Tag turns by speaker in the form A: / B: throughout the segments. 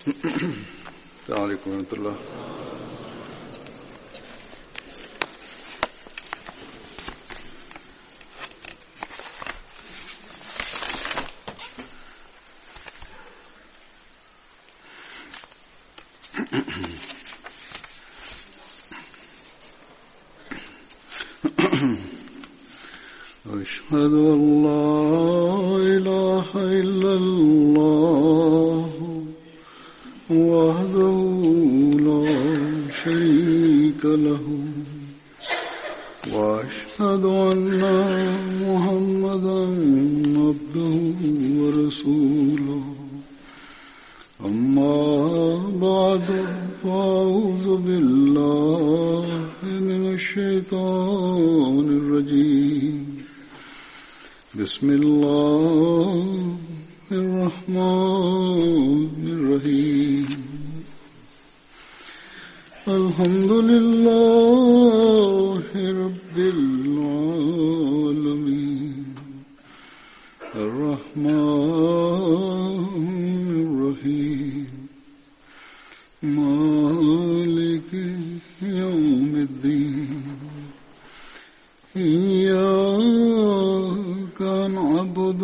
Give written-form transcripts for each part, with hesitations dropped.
A: السلام عليكم ورحمة الله. أشهد أن لا إله إلا الله وحده لا شريك له وأشهد أن محمدا عبده ورسوله أما بعد فأعوذ بالله من الشيطان الرجيم بسم الله الرحمن الرحيم الحمد لله رب العالمين الرحمن الرحيم مالك يوم الدين إياك نعبد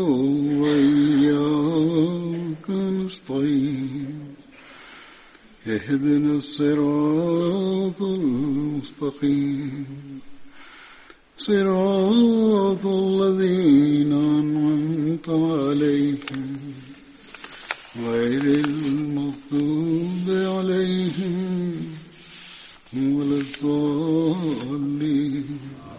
A: وإياك نستعين اهدنا الصراط المستقيم صراط الذين أنعمت عليهم غير المغضوب عليهم ولا الضالين.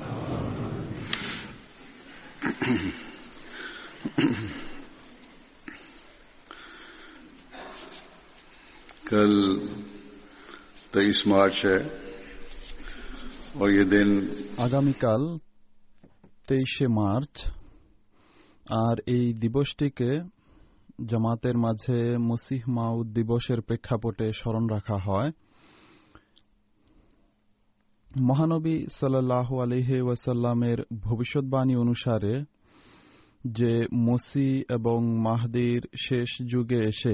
A: कल 23 मार्च है और ये दिन
B: আগামীকাল 23 মার্চ, আর এই দিবসটিকে জামাতের মাঝে মসিহ মাউদ দিবসের প্রেক্ষাপটে স্মরণ রাখা হয়। মহানবী সাল্লাল্লাহু আলাইহি ওয়াসাল্লামের ভবিষ্যৎবাণী অনুসারে যে মসিহ এবং মাহদির শেষ যুগে এসে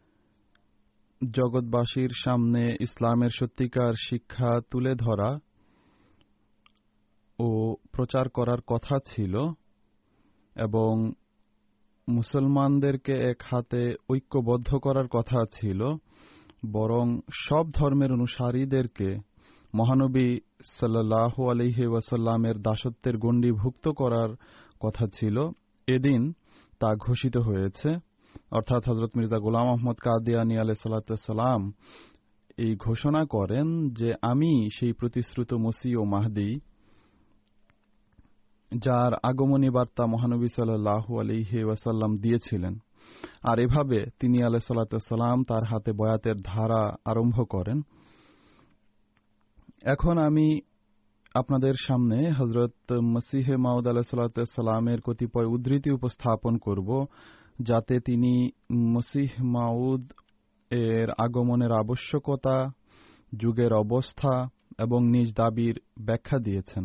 B: জগৎবাসীর সামনে ইসলামের সত্যিকার শিক্ষা তুলে ধরা ও প্রচার করার কথা ছিল এবং মুসলমানদেরকে এক হাতে ঐক্যবদ্ধ করার কথা ছিল, বরং সব ধর্মের অনুসারীদেরকে মহানবী সাল্লাল্লাহু আলাইহি ওয়াসাল্লামের দাসত্বের গণ্ডীভুক্ত করার কথা ছিল। এদিন তা ঘোষিত হয়েছে, অর্থাৎ হযরত মির্জা গোলাম আহমদ কাদিয়ানী আলাইহিস সালাম এই ঘোষণা করেন যে আমি সেই প্রতিশ্রুত মসিহ ও মাহদী যার আগমনী বার্তা মহানবী সাল্লাল্লাহু আলাইহি ওয়াসাল্লাম দিয়েছিলেন। আর এভাবে তিনি আলাইহিস সালাম তার হাতে বয়াতের ধারা আরম্ভ করেন। এখন আমি আপনাদের সামনে হযরত মসিহে মাউদ আলাইহিস সালামের কতিপয় উদ্ধৃতি উপস্থাপন করব, যাতে তিনি মসিহ মাউদ এর আগমনের আবশ্যকতা, যুগের অবস্থা এবং নিজ দাবির ব্যাখ্যা দিয়েছেন,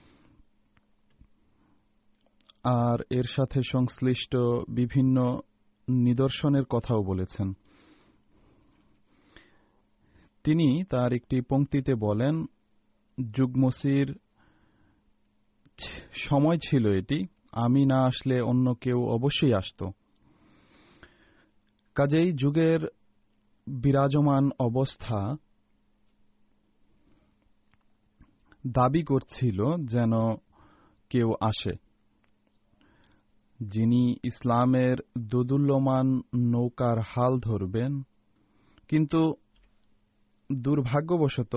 B: আর এর সাথে সংশ্লিষ্ট বিভিন্ন নিদর্শনের কথাও বলেছেন। তিনি তার একটি পংক্তিতে বলেন, যুগ মসির সময় ছিল এটি, আমি না আসলে অন্য কেউ অবশ্যই আসত। কাজেই যুগের বিরাজমান অবস্থা দাবি করছিল যেন কেউ আসে, যিনি ইসলামের দোদুল্যমান নৌকার হাল ধরবেন। কিন্তু দুর্ভাগ্যবশত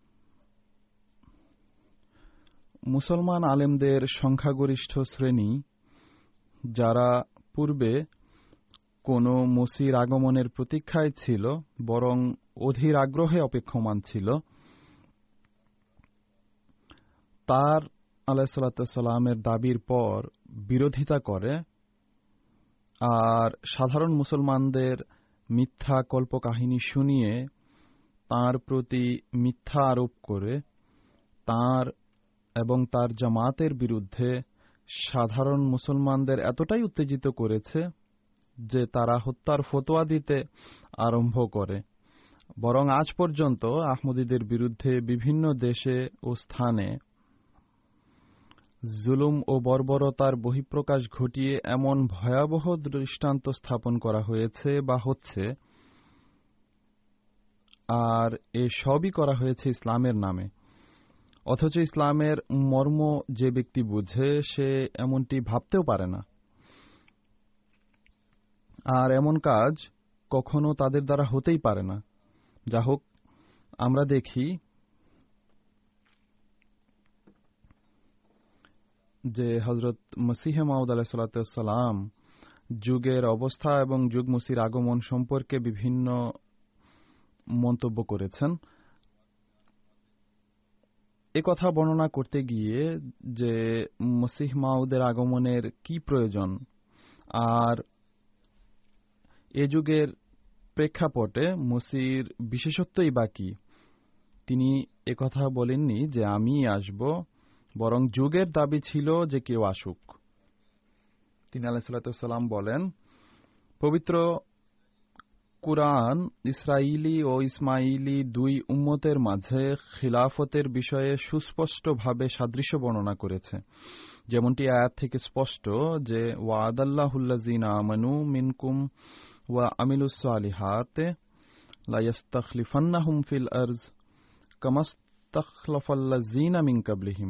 B: মুসলমান আলেমদের সংখ্যাগরিষ্ঠ শ্রেণী, যারা পূর্বে কোনো মসির আগমনের প্রতীক্ষায় ছিল, বরং অধীর আগ্রহে অপেক্ষমান ছিল, তার আলাইহিস সালামের দাবির পর বিরোধিতা করে আর সাধারণ মুসলমানদের মিথ্যা কল্পকাহিনী শুনিয়ে তার প্রতি মিথ্যা আরোপ করে তার এবং তার জামাতের বিরুদ্ধে সাধারণ মুসলমানদের এতটাই উত্তেজিত করেছে যে তারা হত্যার ফতোয়া দিতে আরম্ভ করে। বরং আজ পর্যন্ত আহমদীদের বিরুদ্ধে বিভিন্ন দেশে ও স্থানে জুলুম ও বর্বরতার বহিঃপ্রকাশ ঘটিয়ে এমন ভয়াবহ দৃষ্টান্ত স্থাপন করা হয়েছে বা হচ্ছে, আর এ সবই করা হয়েছে ইসলামের নামে। অথচ ইসলামের মর্ম যে ব্যক্তি বুঝে সে এমনটি ভাবতেও পারে না, আর এমন কাজ কখনো তাদের দ্বারা হতেই পারে না। যা হোক, আমরা দেখি যে হযরত মসিহ মাউদ আলাইহিস সালাম যুগের অবস্থা এবং যুগ মসির আগমন সম্পর্কে বিভিন্ন মন্তব্য করেছেন। কথা বর্ণনা করতে গিয়ে যে মসিহ মাউদের আগমনের কি প্রয়োজন আর এ যুগের প্রেক্ষাপটে মসির বিশেষত্বই বা কি, তিনি একথা বলেননি যে আমি আসব, বরং যুগের দাবি ছিল যে কেউ আসুক। তিনি আলাইহিস সালাম বলেন, পবিত্র কুরআন ইসরাইলি ও ইসমাইলি দুই উম্মতের মাঝে খিলাফতের বিষয়ে সুস্পষ্টভাবে সাদৃশ্য বর্ণনা করেছে। যেমনটি আয়াত থেকে স্পষ্ট যে ওয়াদাল্লাহুল্লাযিনা আমানু মিনকুম ওয়া আমিলুস সালিহাতে লা ইস্তাখলিফান্নাহুম ফিল আরজ কামাস্তাখলাফাল্লাযিনা মিন ক্বাবলিহিম।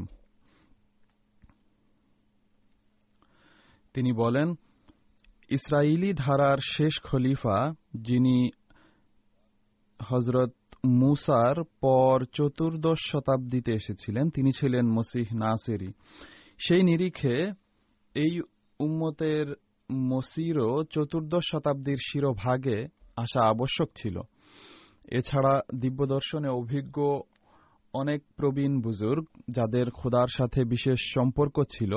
B: তিনি বলেন, ইসরাইলি ধারার শেষ খলিফা, যিনি হযরত মুসার পর 14 শতাব্দীতে এসেছিলেন, তিনি ছিলেন মসিহ নাসেরি। সেই নিরিখে এই উম্মতের মসিরও 14 শতাব্দীর শিরোভাগে আসা আবশ্যক ছিল। এছাড়া দিব্যদর্শনে অভিজ্ঞ অনেক প্রবীণ বুজুর্গ, যাদের খোদার সাথে বিশেষ সম্পর্ক ছিল,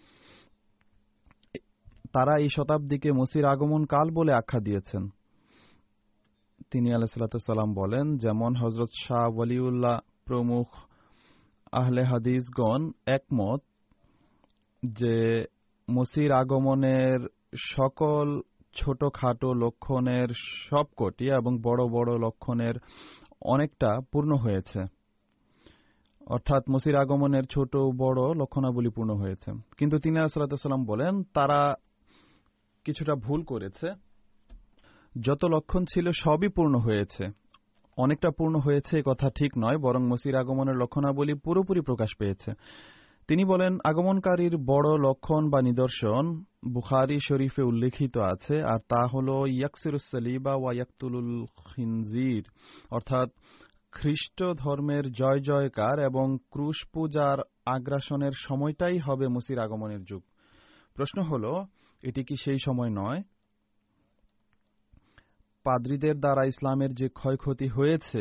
B: তারা এই শতাব্দীকে মসির আগমন কাল বলে আখ্যা দিয়েছেন। তিনি আলাইহিস সালাম বলেন, যেমন হযরত শাহ ওয়ালিউল্লাহ প্রমুখ আহলে হাদিসগণ একমত যে মসির আগমনের সকল ছোটখাটো লক্ষণের সবকটি এবং বড় বড় লক্ষণের অনেকটা পূর্ণ হয়েছে, অর্থাৎ মসির আগমনের ছোট বড় লক্ষণাবলী পূর্ণ হয়েছে। কিন্তু তিনি আলাইহিস সালাম বলেন, তারা কিছুটা ভুল করেছে। যত লক্ষণ ছিল সবই পূর্ণ হয়েছে, অনেকটা পূর্ণ হয়েছে কথা ঠিক নয়, বরং মসির আগমনের লক্ষণাবলী পুরোপুরি প্রকাশ পেয়েছে। তিনি বলেন, আগমনকারীর বড় লক্ষণ বা নিদর্শন বুখারী শরীফে উল্লেখিত আছে, আর তা হল ইয়াকসিরুস সালিবা ওয়া ইয়াকতুলুল খিনজির, অর্থাৎ খ্রিস্ট ধর্মের জয় জয়কার এবং ক্রুশ পূজার আগ্রাসনের সময়টাই হবে মসির আগমনের যুগ। প্রশ্ন হল, এটি কি সেই সময় নয়? পাদ্রীদের দ্বারা ইসলামের যে ক্ষয়ক্ষতি হয়েছে,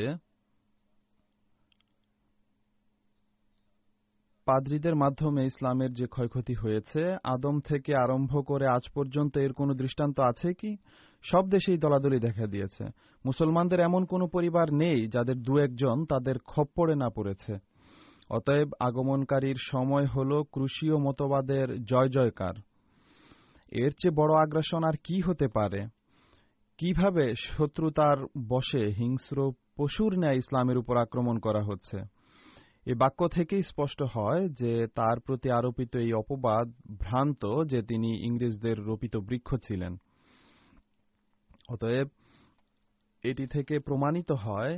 B: পাদ্রীদের মাধ্যমে ইসলামের যে ক্ষয়ক্ষতি হয়েছে, আদম থেকে আরম্ভ করে আজ পর্যন্ত এর কোনো দৃষ্টান্ত আছে কি? সব দেশেই দলাদলি দেখা দিয়েছে। মুসলমানদের এমন কোনো পরিবার নেই যাদের দু একজন তাদের খপ্পরে না পড়েছে। অতএব আগমনকারীর সময় হল ক্রুশীয় মতবাদের জয় জয়কার। এর চেয়ে বড় আগ্রাসন আর কি হতে পারে? কিভাবে শত্রুতার বশে হিংস্র পশুর ন্যায় ইসলামের উপর আক্রমণ করা হচ্ছে? এই বাক্য থেকেই স্পষ্ট হয় যে তার প্রতি আরোপিত এই অপবাদ ভ্রান্ত, যে তিনি ইংরেজদের রোপিত বৃক্ষ ছিলেন। অতএব এটি থেকে প্রমাণিত হয়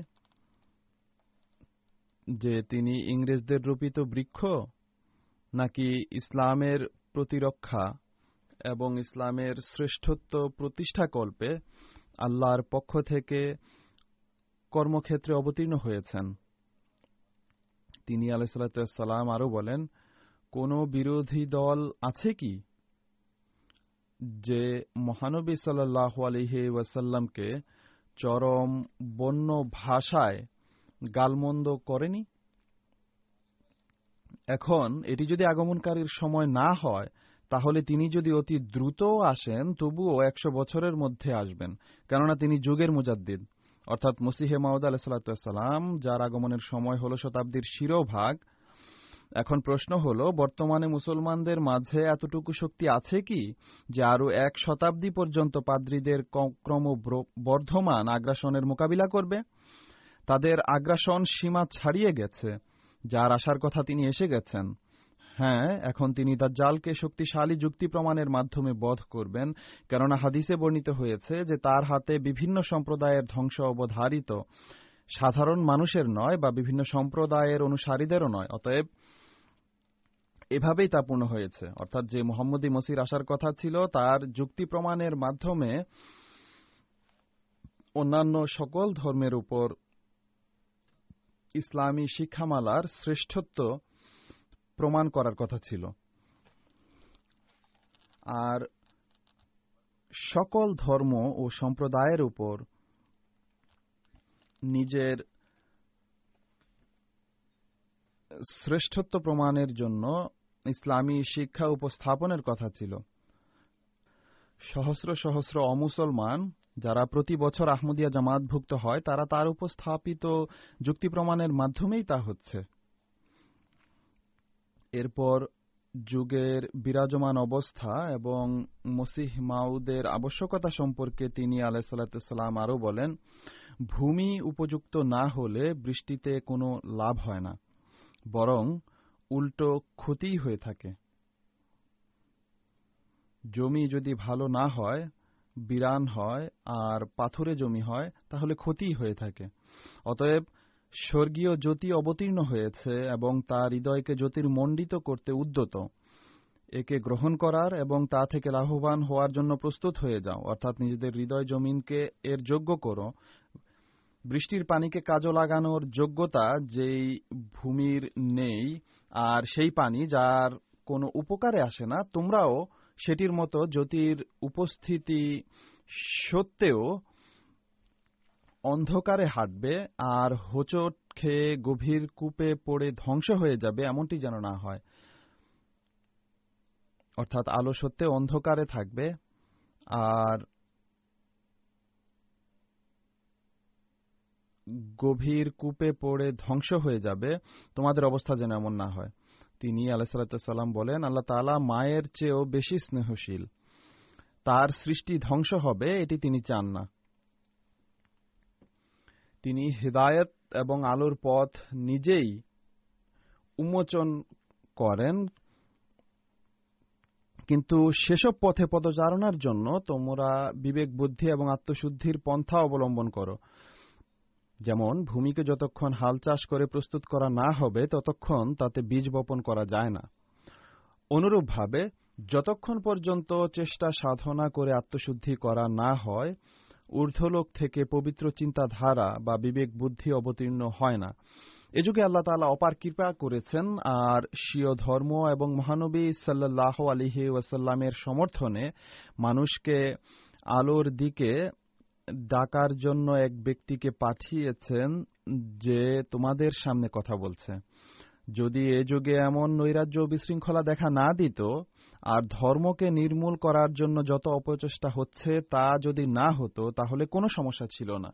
B: যে তিনি ইংরেজদের রোপিত বৃক্ষ, নাকি ইসলামের প্রতিরক্ষা এবং ইসলামের শ্রেষ্ঠত্ব প্রতিষ্ঠাকল্পে আল্লাহর পক্ষ থেকে কর্মক্ষেত্রে অবতীর্ণ হয়েছেন। তিনি আলাইহিস সালাম আরো বলেন, কোন বিরোধী দল আছে কি যে মহানবী সাল্লাল্লাহু আলাইহি ওয়াসাল্লামকে চরম বন্য ভাষায় গালমন্দ করেনি? এখন এটি যদি আগমনকারীর সময় না হয়, তাহলে তিনি যদি অতি দ্রুত আসেন তবুও 100 বছরের মধ্যে আসবেন, কেননা তিনি যুগের মুজাদ্দিদ, অর্থাৎ মসিহে মাউদ আলাইহিস সালাম, যার আগমনের সময় হল শতাব্দীর শিরোভাগ। এখন প্রশ্ন হল, বর্তমানে মুসলমানদের মাঝে এতটুকু শক্তি আছে কি যে আরও 1 শতাব্দী পর্যন্ত পাদ্রীদের ক্রমবর্ধমান আগ্রাসনের মোকাবিলা করবে? তাদের আগ্রাসন সীমা ছাড়িয়ে গেছে। যার আসার কথা তিনি এসে গেছেন। হ্যাঁ, এখন তিনি দাজ্জালকে শক্তিশালী যুক্তি প্রমাণের মাধ্যমে বধ করবেন, কেননা হাদিসে বর্ণিত হয়েছে যে তার হাতে বিভিন্ন সম্প্রদায়ের ধ্বংস অবধারিত, সাধারণ মানুষের নয় বা বিভিন্ন সম্প্রদায়ের অনুসারীদেরও নয়। অতএব এভাবেই তা পূর্ণ হয়েছে। অর্থাৎ যে মুহাম্মদী মসির আসার কথা ছিল, তার যুক্তি প্রমাণের মাধ্যমে অন্যান্য সকল ধর্মের উপর ইসলামী শিক্ষামালার শ্রেষ্ঠত্ব প্রমাণ করার কথা ছিল। আর সকল ধর্ম ও সম্প্রদায়ের উপর নিজের শ্রেষ্ঠত্ব প্রমাণের জন্য ইসলামী শিক্ষা উপস্থাপনের কথা ছিল। সহস্র সহস্র অমুসলমান যারা প্রতি বছর আহমদিয়া জামাতভুক্ত হয়, তারা তার উপস্থাপিত যুক্তি প্রমাণের মাধ্যমেই তা হচ্ছে। এরপর যুগের বিরাজমান অবস্থা এবং মসিহ মাউদের আবশ্যকতা সম্পর্কে তিনি আলাইহিস সালাম আরও বলেন, ভূমি উপযুক্ত না হলে বৃষ্টিতে কোনো লাভ হয় না, বরং উল্টো ক্ষতিই হয়ে থাকে। জমি যদি ভালো না হয়, বিরান হয় আর পাথুরে জমি হয়, তাহলে ক্ষতিই হয়ে থাকে। অতএব স্বর্গীয় জ্যোতি অবতীর্ণ হয়েছে এবং তার হৃদয়কে জ্যোতির্মণ্ডিত করতে উদ্যত। একে গ্রহণ করার এবং তা থেকে লাভবান হওয়ার জন্য প্রস্তুত হয়ে যাও, অর্থাৎ নিজেদের হৃদয় জমিনকে এর যোগ্য করো। বৃষ্টির পানিকে কাজে লাগানোর যোগ্যতা যেই ভূমির নেই, আর সেই পানি যার কোনো উপকারে আসে না, তোমরাও সেটির মতো জ্যোতির উপস্থিতি সত্ত্বেও অন্ধকারে হাঁটবে আর হোঁচট খেয়ে গভীর কূপে পড়ে ধ্বংস হয়ে যাবে, এমনটি যেন না হয়। অর্থাৎ আলো সত্ত্বেও অন্ধকারে থাকবে আর গভীর কূপে পড়ে ধ্বংস হয়ে যাবে, তোমাদের অবস্থা যেন এমন না হয়। তিনি আলাইহিস সালাম বলেন, আল্লাহ তাআলা মায়ের চেয়েও বেশি স্নেহশীল। তার সৃষ্টি ধ্বংস হবে এটি তিনি চান না। তিনি হিদায়াত এবং আলোর পথ নিজেই উন্মোচন করেন, কিন্তু সেসব পথে পদচারণার জন্য তোমরা বিবেক বুদ্ধি এবং আত্মশুদ্ধির পন্থা অবলম্বন করো। যেমন ভূমিকে যতক্ষণ হাল চাষ করে প্রস্তুত করা না হবে, ততক্ষণ তাতে বীজ বপন করা যায় না। অনুরূপভাবে যতক্ষণ পর্যন্ত চেষ্টা সাধনা করে আত্মশুদ্ধি করা না হয়, ঊর্ধ্বলোক থেকে পবিত্র চিন্তাধারা বা বিবেক বুদ্ধি অবতীর্ণ হয় না। এ যুগে আল্লাহ তাআলা অপার কৃপা করেছেন, আর স্বীয় ধর্ম এবং মহানবী সাল্লাল্লাহু আলাইহি ওয়াসাল্লামের সমর্থনে মানুষকে আলোর দিকে ডাকার জন্য এক ব্যক্তিকে পাঠিয়েছেন যে তোমাদের সামনে কথা বলছে। যদি এ যুগে এমন নৈরাজ্য ও বিশৃঙ্খলা দেখা না দিত, আর ধর্মকে নির্মূল করার জন্য যত অপচেষ্টা হচ্ছে তা যদি না হতো, তাহলে কোনো সমস্যা ছিল না।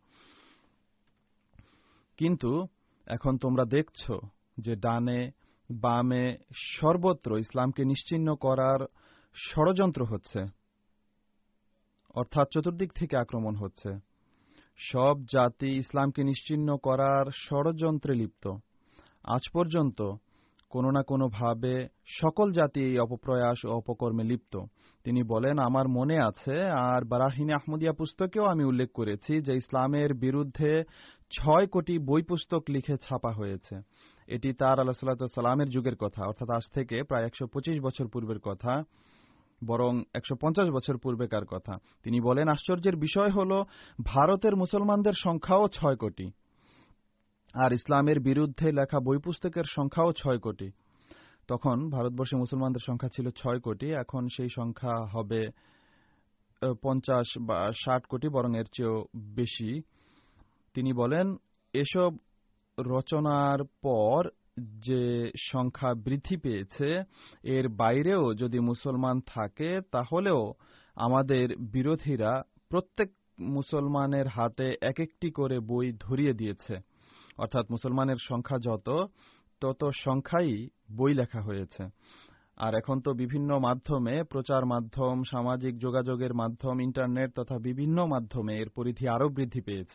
B: কিন্তু এখন তোমরা দেখছ যে ডানে বামে সর্বত্র ইসলামকে নিশ্চিহ্ন করার ষড়যন্ত্র হচ্ছে, অর্থাৎ চতুর্দিক থেকে আক্রমণ হচ্ছে। সব জাতি ইসলামকে নিশ্চিহ্ন করার ষড়যন্ত্রে লিপ্ত। আজ পর্যন্ত কোনো না কোনোভাবে সকল জাতি এই অপপ্রয়াস ও অপকর্মে লিপ্ত। তিনি বলেন, আমার মনে আছে, আর বারাহিনে আহমদিয়া পুস্তকেও আমি উল্লেখ করেছি যে ইসলামের বিরুদ্ধে 6 কোটি বই পুস্তক লিখে ছাপা হয়েছে। এটি তার আলাইহিস সালামের যুগের কথা, অর্থাৎ আজ থেকে প্রায় 125 বছর পূর্বের কথা, বরং 150 বছর পূর্বেকার কথা। তিনি বলেন, আশ্চর্যের বিষয় হল ভারতের মুসলমানদের সংখ্যাও 6 কোটি, আর ইসলামের বিরুদ্ধে লেখা বই পুস্তকের সংখ্যাও 6 কোটি। তখন ভারতবর্ষে মুসলমানদের সংখ্যা ছিল 6 কোটি, এখন সেই সংখ্যা হবে 50 বা 60 কোটি, বরং এর চেয়েও বেশি। তিনি বলেন, এসব রচনার পর যে সংখ্যা বৃদ্ধি পেয়েছে, এর বাইরেও যদি মুসলমান থাকে, তাহলেও আমাদের বিরোধীরা প্রত্যেক মুসলমানের হাতে এক একটি করে বই ধরিয়ে দিয়েছে। অর্থাৎ মুসলমানের সংখ্যা যত, তত সংখ্যাই বই লেখা হয়েছে। আর এখন তো বিভিন্ন মাধ্যমে, প্রচার মাধ্যম, সামাজিক যোগাযোগের মাধ্যম, ইন্টারনেট তথা বিভিন্ন মাধ্যমে এর পরিধি আরও বৃদ্ধি পেয়েছে।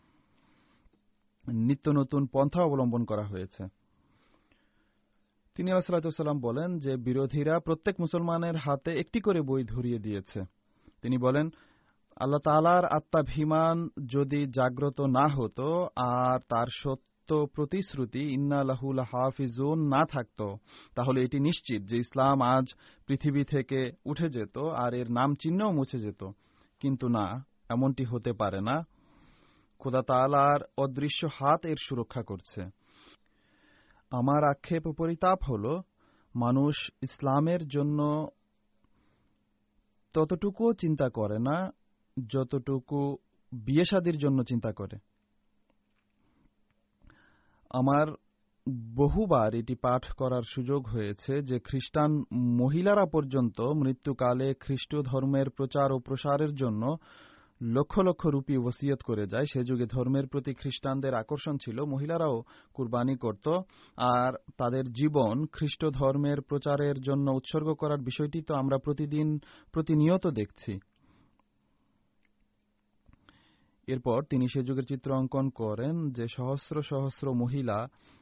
B: নিত্য নতুন পন্থা অবলম্বন করা হয়েছে। তিনি আলাইহিস সালাম বলেন যে বিরোধীরা প্রত্যেক মুসলমানের হাতে একটি করে বই ধরিয়ে দিয়েছে। তিনি বলেন, আল্লাহ তাআলার আত্মাভিমান যদি জাগ্রত না হতো আর তার সত্য প্রতিশ্রুতি ইন্না লাহু লাহাফিজুন না থাকত, তাহলে এটি নিশ্চিত যে ইসলাম আজ পৃথিবী থেকে উঠে যেত আর এর নাম চিহ্নও মুছে যেত। কিন্তু না, এমনটি হতে পারে না। খোদা তাআলার অদৃশ্য হাত এর সুরক্ষা করছে। আমার আক্ষেপ ও পরিতাপ হল, মানুষ ইসলামের জন্য ততটুকুও চিন্তা করে না যতটুকু বিয়ে শাদীর জন্য চিন্তা করে। আমার বহুবার এটি পাঠ করার সুযোগ হয়েছে যে খ্রিস্টান মহিলারা পর্যন্ত মৃত্যুকালে খ্রিস্ট ধর্মের প্রচার ও প্রসারের জন্য লক্ষ লক্ষ রুপি ওসিয়ত করে যায়। সে যুগে ধর্মের প্রতি খ্রিস্টানদের আকর্ষণ ছিল, মহিলারাও কুরবানি করত আর তাদের জীবন খ্রিস্ট ধর্মের প্রচারের জন্য উৎসর্গ করার বিষয়টি তো আমরা প্রতিনিয়ত দেখছি। এরপর তিনি সে যুগের চিত্র অঙ্কন করেন যে সহস্র সহস্র মহিলা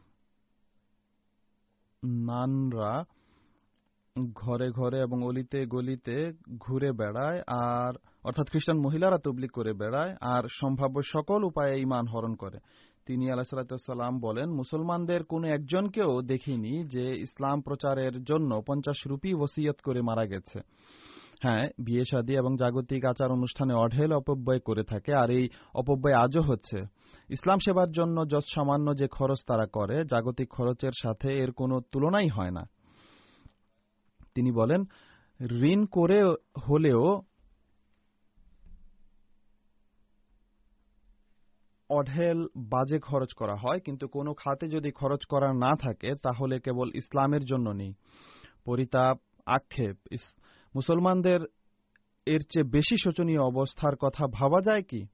B: নানরা ঘরে ঘরে এবং অলিতে গলিতে ঘুরে বেড়ায়, আর অর্থাৎ খ্রিস্টান মহিলারা তবলিগ করে বেড়ায় আর সম্ভাব্য সকল উপায়ে ঈমান হরণ করে। তিনি আলাইহিস সালাম বলেন, মুসলমানদের কোনো একজনকেও দেখিনি যে ইসলাম প্রচারের জন্য 50 রুপি ওসিয়ত করে মারা গেছে। হ্যাঁ, বিয়ে শাদী এবং জাগতিক আচার অনুষ্ঠানে অঢেল অপব্যয় করে থাকে, আর এই অপব্যয় আজও হচ্ছে। ইসলাম সেবার জন্য যত সামান্য যে খরচ তারা করে, জাগতিক খরচের সাথে এর কোনো তুলনাই হয় না। তিনি বলেন, ঋণ করে হলেও অঢেল বাজে খরচ করা হয়, কিন্তু কোনো খাতে যদি খরচ করা না থাকে তাহলে কেবল ইসলামের জন্য নেই। পরিতাপ, আক্ষেপ, মুসলমানদের এর চেয়ে বেশি শোচনীয় অবস্থার কথা ভাবা যায় কি?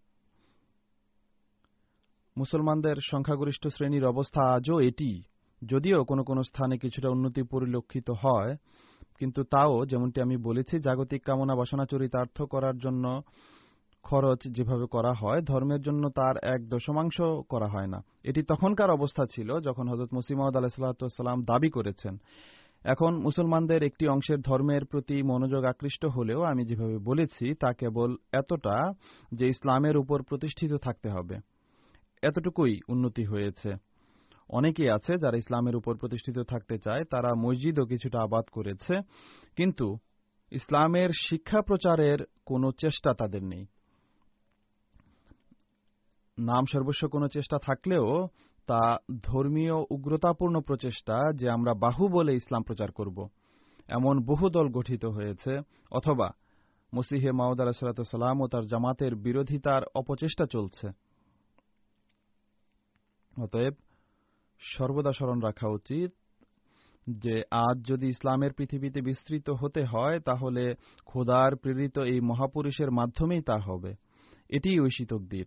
B: মুসলমানদের সংখ্যাগরিষ্ঠ শ্রেণীর অবস্থা আজও এটি, যদিও কোনো কোনো স্থানে কিছুটা উন্নতি পরিলক্ষিত হয়, কিন্তু তাও যেমনটি আমি বলেছি, জাগতিক কামনা বাসনা চরিতার্থ করার জন্য খরচ যেভাবে করা হয়, ধর্মের জন্য তার 1/10 করা হয় না। এটি তখনকার অবস্থা ছিল যখন হযরত মসিহ মাউদ আলাইহিস সালাম দাবি করেছেন। এখন মুসলমানদের একটি অংশের ধর্মের প্রতি মনোযোগ আকৃষ্ট হলেও আমি যেভাবে বলেছি তা কেবল এতটা যে ইসলামের উপর প্রতিষ্ঠিত থাকতে হবে, এতটুকুই উন্নতি হয়েছে। অনেকেই আছে যারা ইসলামের উপর প্রতিষ্ঠিত থাকতে চায়, তারা মসজিদও কিছুটা আবাদ করেছে, কিন্তু ইসলামের শিক্ষা প্রচারের কোনো চেষ্টা তাদের নেই। নাম সর্বস্ব কোনো চেষ্টা থাকলেও তা ধর্মীয় উগ্রতাপূর্ণ প্রচেষ্টা যে আমরা বাহু বলে ইসলাম প্রচার করব, এমন বহু দল গঠিত হয়েছে, অথবা মসিহে মাউদ আলাইহিস সালাম ও তার জামাতের বিরোধিতার অপচেষ্টা চলছে। অতএব সর্বদা স্মরণ রাখা উচিত যে আজ যদি ইসলামের পৃথিবীতে বিস্তৃত হতে হয় তাহলে খোদার প্রেরিত এই মহাপুরুষের মাধ্যমেই তা হবে। এটিই ঐশী তকদির।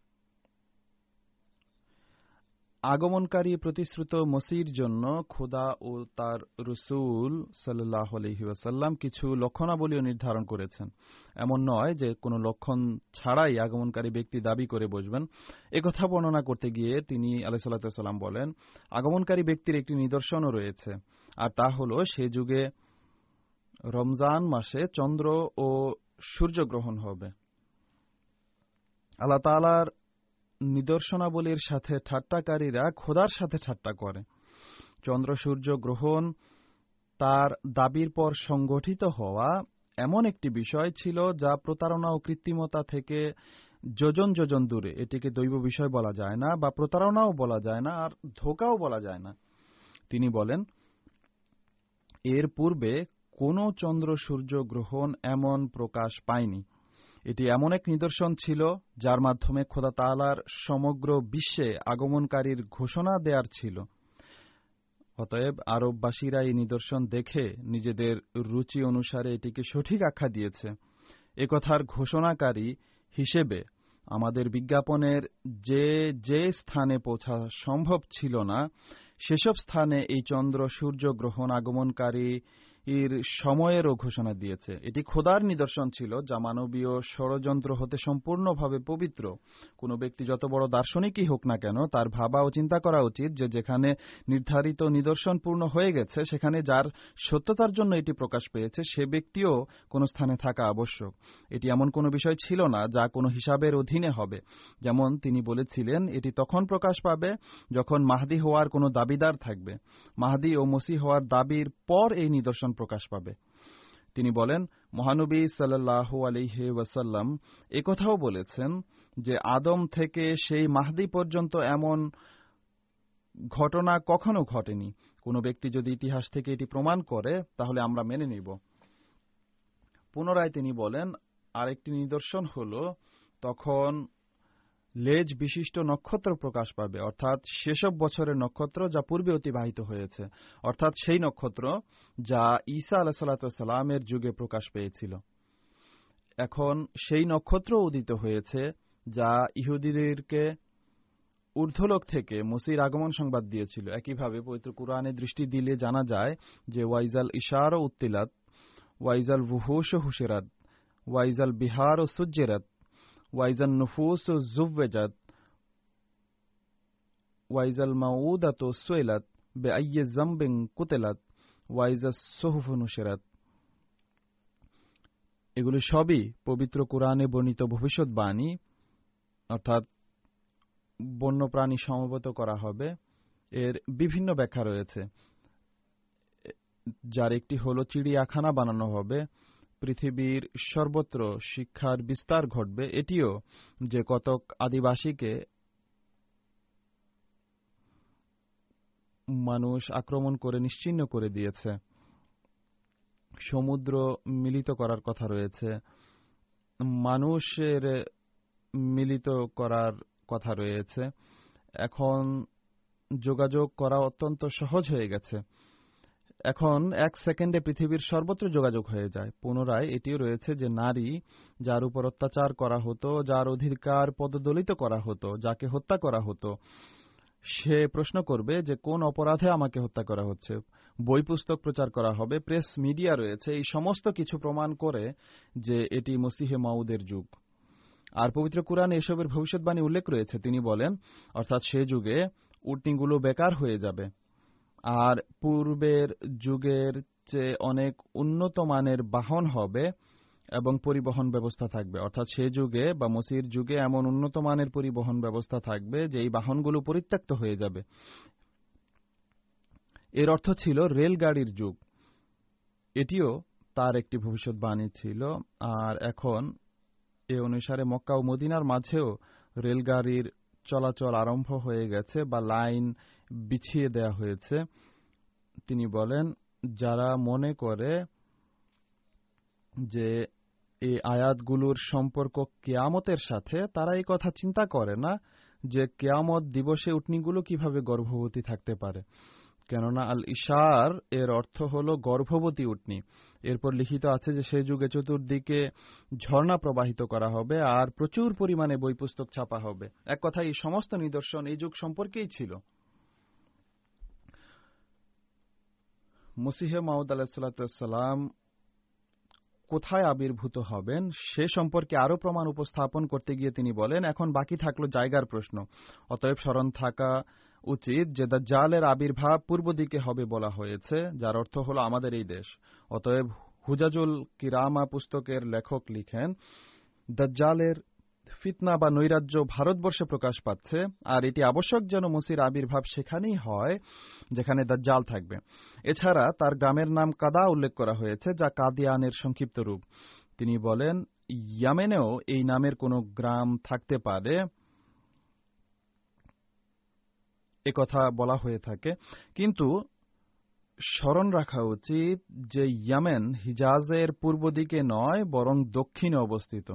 B: আগমনকারী প্রতিশ্রুত মসির জন্য খোদা ও তার রাসূল সাল্লাল্লাহু আলাইহি ওয়াসাল্লাম কিছু লক্ষণাবলীও নির্ধারণ করেছেন। এমন নয় যে কোনো লক্ষণ ছাড়াই আগমনকারী ব্যক্তি দাবি করে বসবেন। একথা বর্ণনা করতে গিয়ে তিনি আলাইহিস সালাম বলেন, আগমনকারী ব্যক্তির একটি নিদর্শনও রয়েছে, আর তা হল সে যুগে রমজান মাসে চন্দ্র ও সূর্যগ্রহণ হবে। আল্লাহ তাআলার নিদর্শনাবলীর সাথে ঠাট্টাকারীরা খোদার সাথে ঠাট্টা করে। চন্দ্র সূর্য গ্রহণ তার দাবির পর সংগঠিত হওয়া এমন একটি বিষয় ছিল যা প্রতারণা ও কৃত্রিমতা থেকে যোজন যোজন দূরে। এটিকে দৈব বিষয় বলা যায় না, বা প্রতারণাও বলা যায় না, আর ধোঁকাও বলা যায় না। তিনি বলেন, এর পূর্বে কোনো চন্দ্র সূর্য গ্রহণ এমন প্রকাশ পায়নি। এটি এমন এক নিদর্শন ছিল যার মাধ্যমে খোদা তাআলার সমগ্র বিশ্বে আগমনকারীর ঘোষণা দেয়ার ছিল। অতএব আরববাসীরা এই নিদর্শন দেখে নিজেদের রুচি অনুসারে এটিকে সঠিক আখ্যা দিয়েছে। একথার ঘোষণাকারী হিসেবে আমাদের বিজ্ঞাপনের যে যে স্থানে পৌঁছা সম্ভব ছিল না, সেসব স্থানে এই চন্দ্র সূর্য গ্রহণ আগমনকারী সময়েরও ঘোষণা দিয়েছে। এটি খোদার নিদর্শন ছিল যা মানবীয় ষড়যন্ত্র হতে সম্পূর্ণভাবে পবিত্র। কোনো ব্যক্তি যত বড় দার্শনিকই হোক না কেন, তার ভাবা ও চিন্তা করা উচিত যে যেখানে নির্ধারিত নিদর্শন পূর্ণ হয়ে গেছে, সেখানে যার সত্যতার জন্য এটি প্রকাশ পেয়েছে সে ব্যক্তিও কোনো স্থানে থাকা আবশ্যক। এটি এমন কোনো বিষয় ছিল না যা কোনো হিসাবের অধীনে হবে। যেমন তিনি বলেছিলেন, এটি তখন প্রকাশ পাবে যখন মাহদী হওয়ার কোনো দাবিদার থাকবে। মাহদী ও মসীহ হওয়ার দাবির পর এই নিদর্শন প্রকাশ পাবে। তিনি বলেন, মহানবী সাল্লাল্লাহু আলাইহি ওয়াসাল্লাম একথাও বলেছেন যে আদম থেকে সেই মাহদী পর্যন্ত এমন ঘটনা কখনো ঘটেনি। কোনো ব্যক্তি যদি ইতিহাস থেকে এটি প্রমাণ করে তাহলে আমরা মেনে নিব। পুনরায় তিনি বলেন, আরেকটি নিদর্শন হল তখন লেজ বিশিষ্ট নক্ষত্র প্রকাশ পাবে, অর্থাৎ সেসব বছরের নক্ষত্র যা পূর্বে অতিবাহিত হয়েছে, অর্থাৎ সেই নক্ষত্র যা ঈসা আলাইহিস সালামের যুগে প্রকাশ পেয়েছিল। এখন সেই নক্ষত্র উদিত হয়েছে যা ইহুদিদেরকে ঊর্ধ্বলোক থেকে মসির আগমন সংবাদ দিয়েছিল। একইভাবে পবিত্র কুরআনে দৃষ্টি দিলে জানা যায় যে ওয়াইজাল ইশার ও উত্তিলাত, ওয়াইজাল wuhush ও হুশিরাত, ওয়াইজাল বিহার ও সুজ্জিরাত, ওয়াইজাল নুফুস ও জুওয়াজাত, ওয়াইজাল মাউদাত ও সুইলাত বিআইয়ি যামবিন কুতিলাত, ওয়াইজাস সুহুফ নুশিরাত। এগুলি সবই পবিত্র কুরআনে বর্ণিত ভবিষ্যৎবাণী, অর্থাৎ বন্যপ্রাণী সমবেত করা হবে। এর বিভিন্ন ব্যাখ্যা রয়েছে, যার একটি হল চিড়িয়াখানা বানানো হবে, পৃথিবীর সর্বত্র শিক্ষার বিস্তার ঘটবে। এটিও যে কতক আদিবাসীকে মানুষ আক্রমণ করে নিশ্চিহ্ন করে দিয়েছে। সমুদ্র মিলিত করার কথা রয়েছে, মানুষের মিলিত করার কথা রয়েছে। এখন যোগাযোগ করা অত্যন্ত সহজ হয়ে গেছে। এখন এক সেকেন্ডে পৃথিবীর সর্বত্র যোগাযোগ হয়ে যায়। পুনরায় এটিও রয়েছে যে নারী, যার উপর অত্যাচার করা হতো, যার অধিকার পদদলিত করা হতো, যাকে হত্যা করা হতো, সে প্রশ্ন করবে যে কোন অপরাধে আমাকে হত্যা করা হচ্ছে। বই পুস্তক প্রচার করা হবে, প্রেস মিডিয়া রয়েছে, এই সমস্ত কিছু প্রমাণ করে যে এটি মসিহে মাউদের যুগ। আর পবিত্র কুরআনে এসবের ভবিষ্যৎবাণী উল্লেখ রয়েছে। তিনি বলেন, অর্থাৎ সে যুগে উটনীগুলো বেকার হয়ে যাবে আর পূর্বের যুগের চেয়ে অনেক উন্নত মানের বাহন হবে এবং পরিবহন ব্যবস্থা থাকবে। অর্থাৎ সে যুগে বা মসির যুগে এমন উন্নত মানের পরিবহন ব্যবস্থা থাকবে যে এই বাহনগুলো পরিত্যক্ত হয়ে যাবে। এর অর্থ ছিল রেলগাড়ির যুগ। এটিও তার একটি ভবিষ্যৎবাণী ছিল। আর এখন এ অনুসারে মক্কা ও মদিনার মাঝেও রেলগাড়ির চলাচল আরম্ভ হয়ে গেছে বা লাইন বিছিয়ে দেয়া হয়েছে। তিনি বলেন, যারা মনে করে যে এই আয়াতগুলোর সম্পর্ক কিয়ামতের সাথে, তারা এই কথা চিন্তা করে না যে কিয়ামত দিবসে উটনীগুলো কিভাবে গর্ভবতী থাকতে পারে। কেননা আল ইশার এর অর্থ হল গর্ভবতী উটনী। এরপর লিখিত আছে যে সেই যুগে চতুর্দিকে ঝর্ণা প্রবাহিত করা হবে আর প্রচুর পরিমাণে বই পুস্তক ছাপা হবে। এক কথায় এই সমস্ত নিদর্শন এই যুগ সম্পর্কেই ছিল। মসিহে মাউদ আলাইহিসসালাম কোথায় আবির্ভূত হবেন সে সম্পর্কে আরো প্রমাণ উপস্থাপন করতে গিয়ে তিনি বলেন, এখন বাকি থাকলো জায়গার প্রশ্ন। অতএব স্মরণ থাকা উচিত যে দাজ্জালের আবির্ভাব পূর্ব দিকে হবে বলা হয়েছে, যার অর্থ হলো আমাদের এই দেশ। অতএব হুজাজুল কিরামা পুস্তকের লেখক লিখেন, দাজ্জালের ফিতনা বা নৈরাজ্য ভারতবর্ষে প্রকাশ পাচ্ছে, আর এটি আবশ্যক যেন মসির আবির্ভাব সেখানেই হয় যেখানে দাজ্জাল থাকবে। এছাড়া তার গ্রামের নাম কাদা উল্লেখ করা হয়েছে, যা কাদিয়ানের সংক্ষিপ্ত রূপ। তিনি বলেন, ইয়ামেনেও এই নামের কোনো গ্রাম থাকতে পারে, একথা বলা হয়ে থাকে। কিন্তু স্মরণ রাখা উচিত যে ইয়ামেন হিজাজের পূর্ব দিকে নয়, বরং দক্ষিণে অবস্থিত।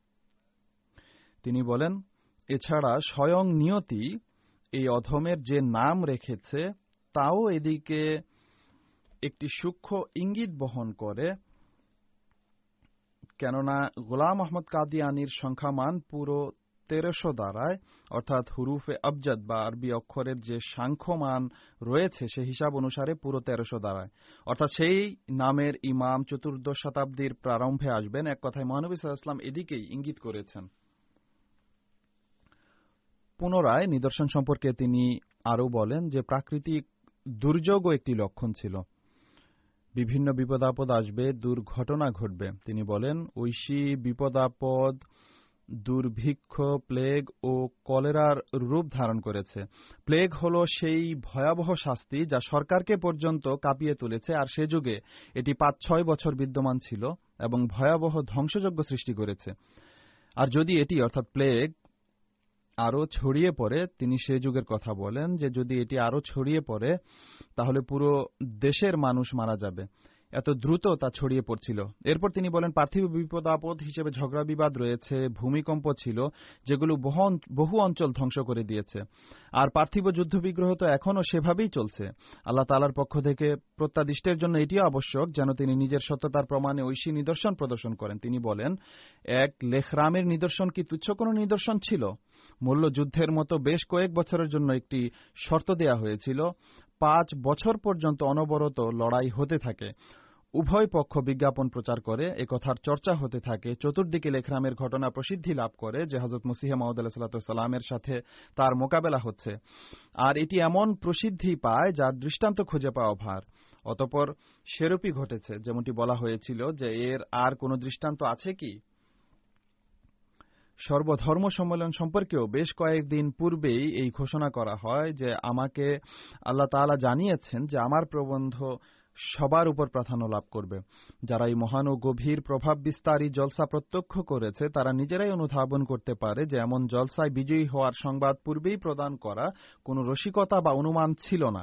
B: তিনি বলেন, এছাড়া স্বয়ং নিয়তি এই অধমের যে নাম রেখেছে তাও এদিকে একটি সূক্ষ্ম ইঙ্গিত বহন করে, কেননা গোলাম আহমদ কাদিয়ানির সংখ্যামান পুরো 1300 দ্বারায়, অর্থাৎ হুরুফে আবজাদ বা আরবি অক্ষরের যে সাংখ্যমান রয়েছে সে হিসাব অনুসারে পুরো 1300 দ্বারায়, অর্থাৎ সেই নামের ইমাম চতুর্দশ শতাব্দীর প্রারম্ভে আসবেন। এক কথায় মহানবী সাল্লাল্লাহু আলাইহি ওয়াসাল্লাম এদিকেই ইঙ্গিত করেছেন। পুনরায় নিদর্শন সম্পর্কে তিনি আরও বলেন যে প্রাকৃতিক দুর্যোগও একটি লক্ষণ ছিল। বিভিন্ন বিপদাপদ আসবে, দুর্ঘটনা ঘটবে। তিনি বলেন ঐশী, বিপদাপদ, দুর্ভিক্ষ, প্লেগ ও কলেরার রূপ ধারণ করেছে। প্লেগ হল সেই ভয়াবহ শাস্তি যা সরকারকে পর্যন্ত কাঁপিয়ে তুলেছে, আর সে যুগে এটি 5-6 বছর বিদ্যমান ছিল এবং ভয়াবহ ধ্বংসযজ্ঞ সৃষ্টি করেছে। আর যদি এটি অর্থাৎ প্লেগ আরও ছড়িয়ে পড়ে, তিনি সে যুগের কথা বলেন যে যদি এটি আরও ছড়িয়ে পড়ে তাহলে পুরো দেশের মানুষ মারা যাবে, এত দ্রুত তা ছড়িয়ে পড়ছিল। এরপর তিনি বলেন পার্থিব বিপদ আপদ হিসেবে ঝগড়া বিবাদ রয়েছে, ভূমিকম্প ছিল যেগুলো বহু অঞ্চল ধ্বংস করে দিয়েছে, আর পার্থিব যুদ্ধবিগ্রহ তো এখনও সেভাবেই চলছে। আল্লাহ তাআলার পক্ষ থেকে প্রত্যাদিষ্টের জন্য এটিও আবশ্যক যেন তিনি নিজের সত্যতার প্রমাণে ঐশী নিদর্শন প্রদর্শন করেন। তিনি বলেন, এক লেখরামের নিদর্শন কি তুচ্ছ কোনো নিদর্শন ছিল? মূল্য যুদ্ধের মতো বেশ কয়েক বছরের জন্য একটি শর্ত দেয়া হয়েছিল। 5 বছর পর্যন্ত অনবরত লড়াই হতে থাকে, উভয় পক্ষ বিজ্ঞাপন প্রচার করে, একথার চর্চা হতে থাকে। চতুর্দিকে লেখরামের ঘটনা প্রসিদ্ধি লাভ করে যে হযরত মসিহ মাউদ আলাইহিস সালামের সাথে তার মোকাবেলা হচ্ছে, আর এটি এমন প্রসিদ্ধি পায় যার দৃষ্টান্ত খুঁজে পাওয়া ভার। অতঃপর সেরূপই ঘটেছে, যেমনটি বলা হয়েছিল যে এর আর কোনো দৃষ্টান্ত আছে কি? সর্বধর্ম সম্মেলন সম্পর্কেও বেশ কয়েকদিন পূর্বেই এই ঘোষণা করা হয় যে আমাকে আল্লাহ তাআলা জানিয়েছেন যে আমার প্রবন্ধ সবার উপর প্রাধান্য লাভ করবে। যারা এই মহান ও গভীর প্রভাব বিস্তারী জলসা প্রত্যক্ষ করেছে তারা নিজেরাই অনুধাবন করতে পারে যে এমন জলসায় বিজয়ী হওয়ার সংবাদ পূর্বেই প্রদান করা কোনো রসিকতা বা অনুমান ছিল না।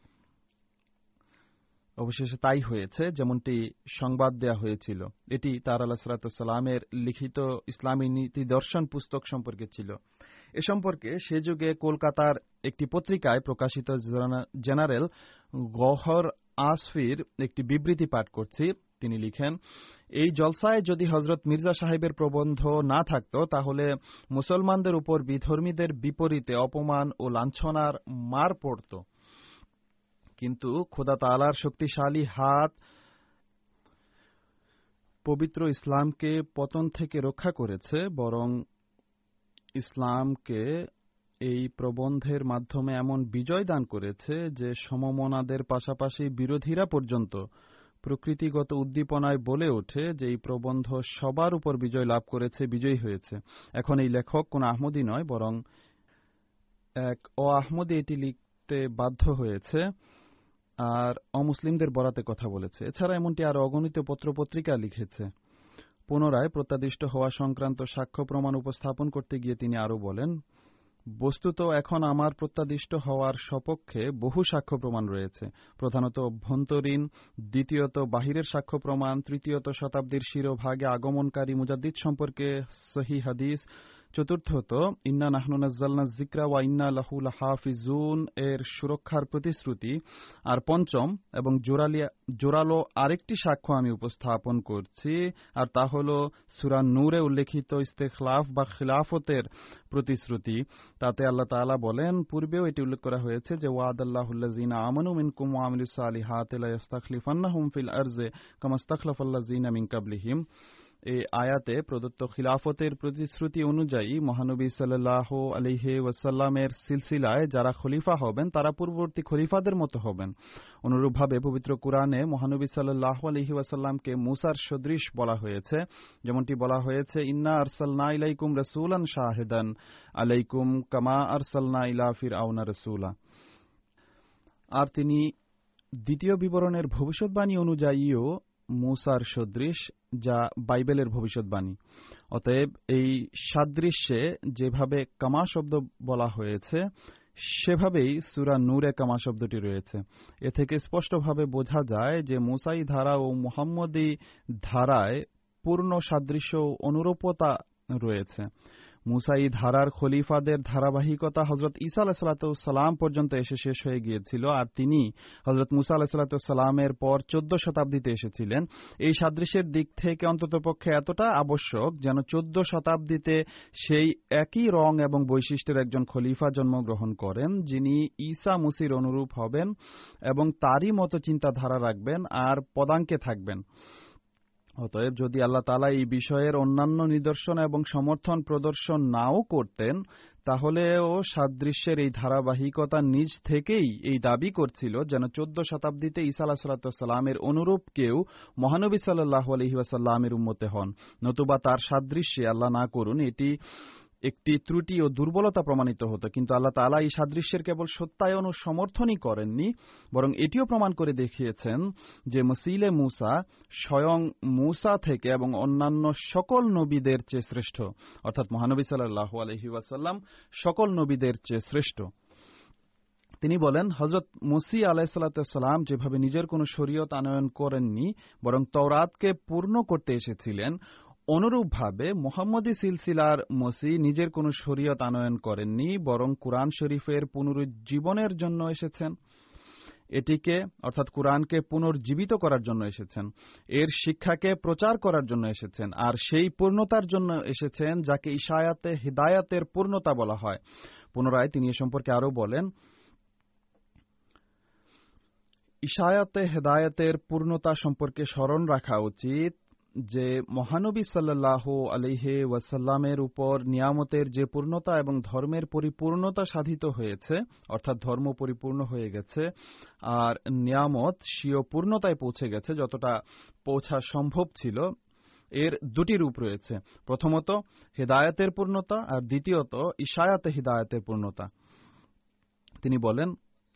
B: অবশেষে তাই হয়েছে যেমনটি সংবাদ দেয়া হয়েছিল। এটি তার আলাইহিস সালামের লিখিত ইসলামী নীতি দর্শন পুস্তক সম্পর্কে ছিল। এ সম্পর্কে সে যুগে কলকাতার একটি পত্রিকায় প্রকাশিত জেনারেল গওহর আসফির একটি বিবৃতি পাঠ করছি। তিনি লিখেন, এই জলসায় যদি হযরত মির্জা সাহেবের প্রবন্ধ না থাকত তাহলে মুসলমানদের উপর বিধর্মীদের বিপরীতে অপমান ও লাঞ্ছনার মার পড়ত, কিন্তু খোদা তাআলার শক্তিশালী হাত পবিত্র ইসলামকে পতন থেকে রক্ষা করেছে, বরং ইসলামকে এই প্রবন্ধের মাধ্যমে এমন বিজয় দান করেছে যে সমমনাদের পাশাপাশি বিরোধীরা পর্যন্ত প্রকৃতিগত উদ্দীপনায় বলে ওঠে যে এই প্রবন্ধ সবার উপর বিজয় লাভ করেছে, বিজয়ী হয়েছে। এখন এই লেখক কোন আহমদী নয়, বরং এক অআহমদী এটি লিখতে বাধ্য হয়েছে আর অমুসলিমদের বরাতে কথা বলেছে। এছাড়া এমনটি আরো অগণিত পত্রপত্রিকা লিখেছে। পুনরায় প্রত্যাদিষ্ট হওয়া সংক্রান্ত সাক্ষ্য প্রমাণ উপস্থাপন করতে গিয়ে তিনি আরো বলেন, বস্তুত এখন আমার প্রত্যাদিষ্ট হওয়ার সপক্ষে বহু সাক্ষ্য প্রমাণ রয়েছে, প্রধানত অভ্যন্তরীণ, দ্বিতীয়ত বাহিরের সাক্ষ্য প্রমাণ, তৃতীয়ত শতাব্দীর শিরোভাগে আগমনকারী মুজাদ্দিদ সম্পর্কে সহিহ হাদিস, চতুর্থত ইন্না নাহনু নাজ্জালনা যিকরা ওয়া ইন্না লাহু লাহাফিজুন এর সুরক্ষার প্রতিশ্রুতি, আর পঞ্চম এবং জোরালো আরেকটি সাক্ষ্য আমি উপস্থাপন করছি, আর তা হল সূরা নূরে উল্লেখিত ইস্তেখলাফ বা খিলাফতের প্রতিশ্রুতি। তাতে আল্লাহ তাআলা বলেন, পূর্বেও এটি উল্লেখ করা হয়েছে যে ওয়াদাল্লাহুল্লাযিনা আমানু মিনকুম ওয়া আমিলুস সালিহাতি লা ইস্তাখলিফান্নাহুম ফিল আরজি কামা ইস্তাখলাফাল্লাযিনা মিন কাবলিহিম। এই আয়াতে প্রদত্ত খিলাফতের প্রতিশ্রুতি অনুযায়ী মহানবী সাল্লাল্লাহু আলাইহি ওয়াসাল্লামের সিলসিলায় যারা খলিফা হবেন তারা পূর্ববর্তী খলিফাদের মতো হবেন। অনুরূপভাবে পবিত্র কুরআনে মহানবী সাল্লাল্লাহু আলাইহি ওয়াসাল্লামকে মূসার সদৃশ বলা হয়েছে, যেমনটি বলা হয়েছে, ইন্না আরসালনা ইলাইকুম রাসূলান শাহিদান আলাইকুম কামা আরসালনা ইলা ফিরআউনা রাসূলা। আর তিনি দ্বিতীয় বিবরণের ভবিষ্যৎবাণী অনুযায়ীও মূসার সদৃশ, যা বাইবেলের ভবিষ্যৎবাণী। অতএব এই সাদৃশ্যে যেভাবে কামা শব্দ বলা হয়েছে সেভাবেই সূরা নূরে কামা শব্দটি রয়েছে। এ থেকে স্পষ্টভাবে বোঝা যায় যে মূসাই ধারা ও মুহাম্মদী ধারায় পূর্ণ সাদৃশ্য ও অনুরূপতা রয়েছে। মুসাই ধারার খলিফাদের ধারাবাহিকতা হজরত ঈসা আলাইহিসসালাম পর্যন্ত এসে শেষ হয়ে গিয়েছিল, আর তিনি হজরত মুসা আলাইহিসসালামের পর 14 শতাব্দীতে এসেছিলেন। এই সাদৃশ্যের দিক থেকে অন্ততপক্ষে এতটা আবশ্যক যেন 14 শতাব্দীতে সেই একই রং এবং বৈশিষ্ট্যের একজন খলিফা জন্মগ্রহণ করেন, যিনি ঈসা মুসির অনুরূপ হবেন এবং তারই মতো চিন্তাধারা রাখবেন আর পদাঙ্কে থাকবেন। অতএব যদি আল্লাহ তাআলা এই বিষয়ের অন্যান্য নিদর্শন এবং সমর্থন প্রদর্শন নাও করতেন, তাহলেও সাদৃশ্যের এই ধারাবাহিকতা নিজ থেকেই এই দাবি করছিল যেন 14 শতাব্দীতে ঈসা আলাইহিসসালামের অনুরূপ কেউ মহানবী সাল্লাল্লাহু আলাইহি ওয়াসাল্লামের উম্মতে হন, নতুবা তার সাদৃশ্যে আল্লাহ না করুন এটি একটি ত্রুটি ও দুর্বলতা প্রমাণিত হতো। কিন্তু আল্লাহ তাআলা এই সাদৃশ্যের কেবল সত্যায়ন ও সমর্থনই করেননি, বরং এটিও প্রমাণ করে দেখিয়েছেন যে মসিলে মুসা স্বয়ং মুসা থেকে এবং অন্যান্য সকল নবীদের চেয়ে শ্রেষ্ঠ, অর্থাৎ মহানবী সাল্লাল্লাহু আলাইহি ওয়াসাল্লাম সকল নবীদের চেয়ে শ্রেষ্ঠ। তিনি বলেন, হযরত মসিহ আলাইহিসসালাম যেভাবে নিজের কোনো শরীয়ত আনয়ন করেননি বরং তাওরাতকে পূর্ণ করতে এসেছিলেন, অনুরূপভাবে মুহাম্মদী সিলসিলার মসিহ নিজের কোনো শরীয়ত আনয়ন করেননি বরং কুরআন শরীফের পুনরুজ্জীবনের জন্য এসেছেন। এটিকে অর্থাৎ কুরআনকে পুনর্জীবিত করার জন্য এসেছেন, এর শিক্ষাকে প্রচার করার জন্য এসেছেন, আর সেই পূর্ণতার জন্য এসেছেন যাকে ইশায়াতে হিদায়াতের পূর্ণতা বলা হয়। পুনরায় তিনি এ সম্পর্কে আরও বলেন, ইশায়াতে হেদায়েতের পূর্ণতা সম্পর্কে স্মরণ রাখা উচিত যে মহানবী সাল্লাল্লাহু আলাইহি ওয়াসাল্লামের উপর নিয়ামতের যে পূর্ণতা এবং ধর্মের পরিপূর্ণতা সাধিত হয়েছে, অর্থাৎ ধর্ম পরিপূর্ণ হয়ে গেছে আর নিয়ামত স্বীয় পূর্ণতায় পৌঁছে গেছে যতটা পৌঁছা সম্ভব ছিল, এর দুটি রূপ রয়েছে। প্রথমত হেদায়েতের পূর্ণতা আর দ্বিতীয়ত ইশায়াতে হিদায়াতের পূর্ণতা। তিনি বলেন,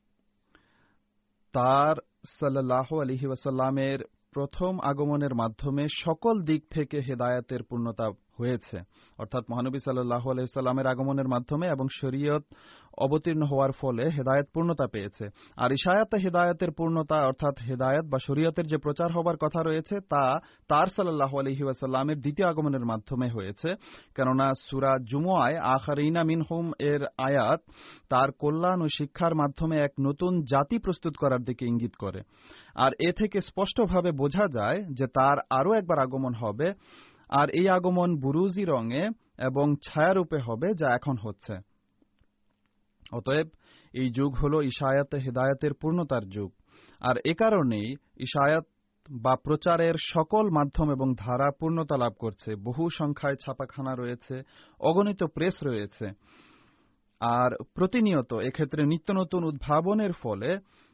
B: তার সাল্লাল্লাহু আলাইহি ওয়াসাল্লামের প্রথম আগমনের মাধ্যমে সকল দিক থেকে হেদায়েতের পূর্ণতা হয়েছে, অর্থাৎ মহানবী সাল্লাল্লাহু আলাইহি ওয়াসাল্লামের আগমনের মাধ্যমে এবং শরীয়ত অবতীর্ণ হওয়ার ফলে হেদায়েত পূর্ণতা পেয়েছে। আর ইশায়াতে হেদায়েতের পূর্ণতা অর্থাৎ হেদায়েত বা শরীয়তের যে প্রচার হবার কথা রয়েছে তা তার সাল্লাল্লাহু আলাইহি ওয়াসাল্লামের দ্বিতীয় আগমনের মাধ্যমে হয়েছে, কেননা সূরা জুমুআয় আখারিনা মিনহুম এর আয়াত তার কল্যাণ ও শিক্ষার মাধ্যমে এক নতুন জাতি প্রস্তুত করার দিকে ইঙ্গিত করে। আর এ থেকে স্পষ্টভাবে বোঝা যায় যে তার আরও একবার আগমন হবে, আর এই আগমন বুরুজি রঙে এবং ছায়ারূপে হবে যা এখন হচ্ছে। অতএব এই যুগ হল ইশায়াতে হেদায়েতের পূর্ণতার যুগ, আর এ কারণেই ইশায়াত বা প্রচারের সকল মাধ্যম এবং ধারা পূর্ণতা লাভ করছে। বহু সংখ্যায় ছাপাখানা রয়েছে, অগণিত প্রেস রয়েছে, আর প্রতিনিয়ত এক্ষেত্রে নিত্য নতুন উদ্ভাবনের ফলে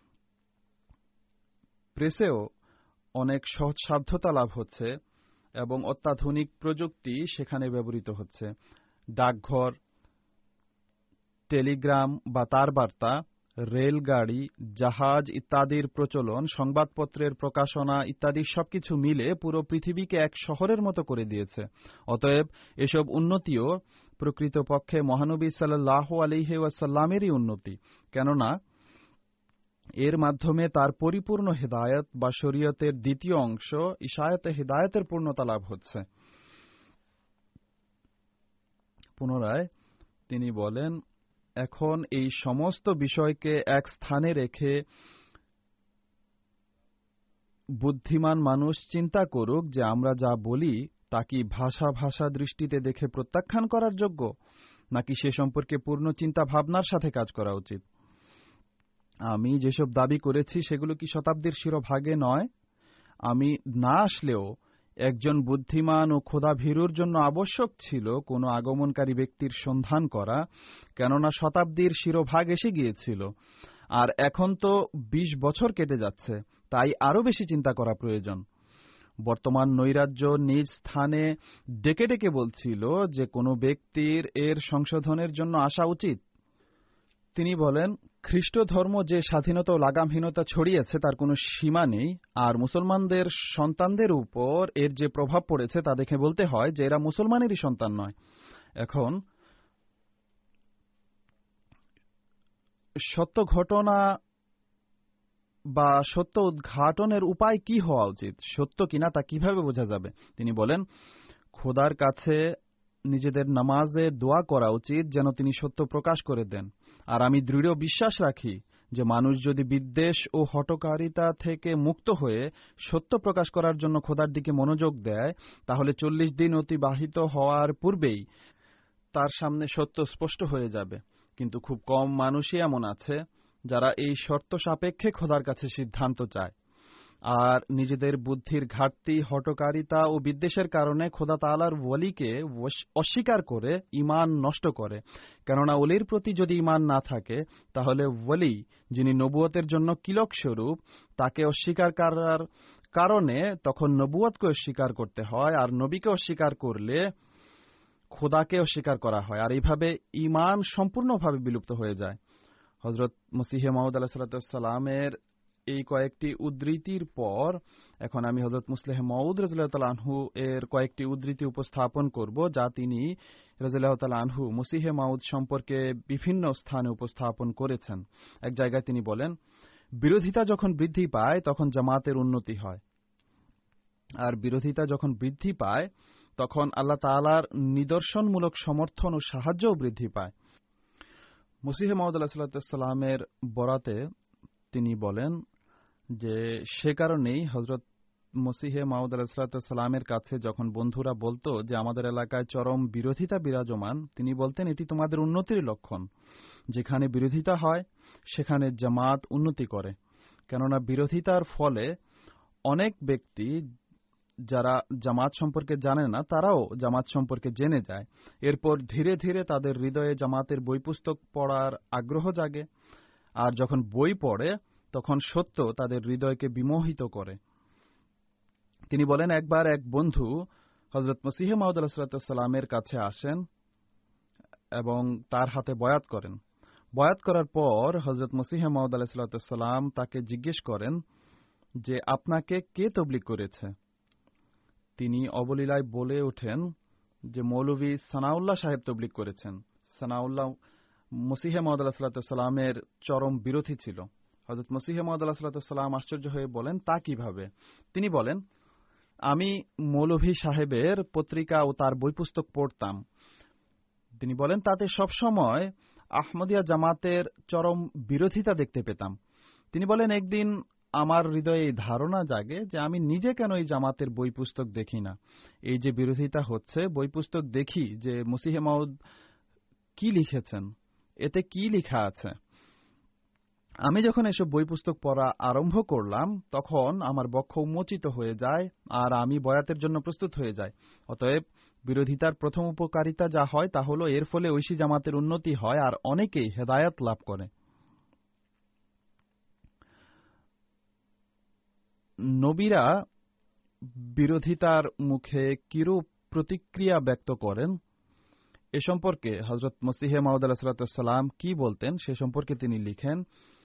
B: প্রেসেও অনেক সহজসাধ্যতা লাভ হচ্ছে এবং অত্যাধুনিক প্রযুক্তি সেখানে ব্যবহৃত হচ্ছে। ডাকঘর, টেলিগ্রাম বা তারবার্তা, রেলগাড়ি, জাহাজ ইত্যাদির প্রচলন, সংবাদপত্রের প্রকাশনা ইত্যাদি সবকিছু মিলে পুরো পৃথিবীকে এক শহরের মতো করে দিয়েছে। অতএব এসব উন্নতিও প্রকৃতপক্ষে মহানবী সাল্লাল্লাহু আলাইহি ওয়াসাল্লামেরই উন্নতি, কেননা এর মাধ্যমে তার পরিপূর্ণ হেদায়েত বা শরীয়তের দ্বিতীয় অংশ ইশায়াতে হিদায়াতের পূর্ণতা লাভ হচ্ছে। পুনরায় তিনি বলেন, এখন এই সমস্ত বিষয়কে এক স্থানে রেখে বুদ্ধিমান মানুষ চিন্তা করুক যে আমরা যা বলি তা কি ভাষা দৃষ্টিতে দেখে প্রত্যাখ্যান করার যোগ্য, নাকি সে সম্পর্কে পূর্ণ চিন্তা ভাবনার সাথে কাজ করা উচিত। আমি যেসব দাবি করেছি সেগুলো কি শতাব্দীর শিরোভাগে নয়? আমি না আসলেও একজন বুদ্ধিমান ও খোদাভীরুর জন্য আবশ্যক ছিল কোনো আগমনকারী ব্যক্তির সন্ধান করা, কেননা শতাব্দীর শিরোভাগ এসে গিয়েছিল, আর এখন তো ২০ বছর কেটে যাচ্ছে, তাই আরও বেশি চিন্তা করা প্রয়োজন। বর্তমান নৈরাজ্য নিজ স্থানে ডেকে ডেকে বলছিল যে কোনো ব্যক্তির এর সংশোধনের জন্য আসা উচিত। তিনি বলেন, খ্রিস্ট ধর্ম যে স্বাধীনতা ও লাগামহীনতা ছড়িয়েছে তার কোনো সীমা নেই, আর মুসলমানদের সন্তানদের উপর এর যে প্রভাব পড়েছে তা দেখে বলতে হয় যে এরা মুসলমানেরই সন্তান নয়। এখন সত্য ঘটনা বা সত্য উদ্ঘাটনের উপায় কি হওয়া উচিত, সত্য কিনা তা কিভাবে বোঝা যাবে? তিনি বলেন, খোদার কাছে নিজেদের নামাজে দোয়া করা উচিত যেন তিনি সত্য প্রকাশ করে দেন। আর আমি দৃঢ় বিশ্বাস রাখি যে মানুষ যদি বিদ্বেষ ও হঠকারিতা থেকে মুক্ত হয়ে সত্য প্রকাশ করার জন্য খোদার দিকে মনোযোগ দেয়, তাহলে 40 দিন অতিবাহিত হওয়ার পূর্বেই তার সামনে সত্য স্পষ্ট হয়ে যাবে। কিন্তু খুব কম মানুষই এমন আছে যারা এই শর্ত সাপেক্ষে খোদার কাছে সিদ্ধান্ত চায়, আর নিজেদের বুদ্ধির ঘাটতি, হঠকারিতা ও বিদ্বেষের কারণে খোদা তাআলার ওয়ালিকে অস্বীকার করে ঈমান নষ্ট করে। কেননা ওলির প্রতি যদি ঈমান না থাকে, তাহলে ওয়ালি, যিনি নবুয়তের জন্য কিলক স্বরূপ, তাকে অস্বীকার করার কারণে তখন নবুয়তকে অস্বীকার করতে হয়, আর নবীকে অস্বীকার করলে খোদাকে অস্বীকার করা হয়, আর এইভাবে ঈমান সম্পূর্ণভাবে বিলুপ্ত হয়ে যায়। হযরত মসিহে মাউদ আলাইহিস সালামের এই কয়েকটি উদ্ধৃতির পর এখন আমি হযরত মুসলিহ মাউদ রাদিয়াল্লাহু তাআলা আনহু এর কয়েকটি উদ্ধৃতি উপস্থাপন করব, যা তিনি রাদিয়াল্লাহু তাআলা আনহু মসিহে মাউদ সম্পর্কে বিভিন্ন স্থানে উপস্থাপন করেছেন। এক জায়গায় তিনি বলেন, বিরোধিতা যখন বৃদ্ধি পায় তখন জামাতের উন্নতি হয়, আর বিরোধিতা যখন বৃদ্ধি পায় তখন আল্লাহ তাআলার নিদর্শনমূলক সমর্থন ও সাহায্যও বৃদ্ধি পায়। মসিহে মাউদ আলাইহিস সালামের বরাতে তিনি বলেন যে সে কারণেই হযরত মসিহে মাউদ আলাইহিস সালামের কাছে যখন বন্ধুরা বলতো যে আমাদের এলাকায় চরম বিরোধিতা বিরাজমান, তিনি বলতেন এটি তোমাদের উন্নতির লক্ষণ। যেখানে বিরোধিতা হয় সেখানে জামাত উন্নতি করে, কেননা বিরোধিতার ফলে অনেক ব্যক্তি যারা জামাত সম্পর্কে জানে না তারাও জামাত সম্পর্কে জেনে যায়। এরপর ধীরে ধীরে তাদের হৃদয়ে জামাতের বই পুস্তক পড়ার আগ্রহ জাগে, আর যখন বই পড়ে তখন সত্য তাদের হৃদয়কে বিমোহিত করে। তিনি বলেন, একবার এক বন্ধু হযরত মসিহে মাউদ আলাইহিস সালামের কাছে আসেন এবং তার হাতে বয়াত করেন। বয়াত করার পর হযরত মসিহে মাউদ আলাইহিস সালাম তাকে জিজ্ঞেস করেন যে আপনাকে কে তবলিগ করেছে? তিনি অবলীলায় বলে ওঠেন যে মৌলভী সানাউল্লাহ সাহেব তবলিগ করেছেন। সানাউল্লাহ মসিহে মাউদ আলাইহিস সালামের চরম বিরোধী ছিল। হযরত মসিহে মাউদ আলাইহিস সালাম আশ্চর্য হয়ে বলেন, তা কিভাবে? তিনি বলেন, আমি মৌলভী সাহেবের পত্রিকা ও তার বই পুস্তক পড়তাম। তিনি বলেন, তাতে সবসময় আহমদিয়া জামাতের চরম বিরোধিতা দেখতে পেতাম। তিনি বলেন, একদিন আমার হৃদয়ে এই ধারণা জাগে যে আমি নিজে কেন এই জামাতের বই পুস্তক দেখি না। এই যে বিরোধিতা হচ্ছে, বই পুস্তক দেখি যে মসিহে মাউদ কি লিখেছেন, এতে কি লেখা আছে। আমি যখন এসব বই পুস্তক পড়া আরম্ভ করলাম তখন আমার বক্ষ উন্মোচিত হয়ে যায় আর আমি বয়াতের জন্য প্রস্তুত হয়ে যাই। অতএব বিরোধিতার প্রথম উপকারিতা যা হয় তা হল এর ফলে ঐশী জামাতের উন্নতি হয় আর অনেকেই হেদায়েত লাভ করে। নবীরা বিরোধিতার মুখে কিরূপ প্রতিক্রিয়া ব্যক্ত করেন এ সম্পর্কে হযরত মসিহে মাউদ আলাইহিস সালাম কি বলতেন সে সম্পর্কে তিনি লিখেন,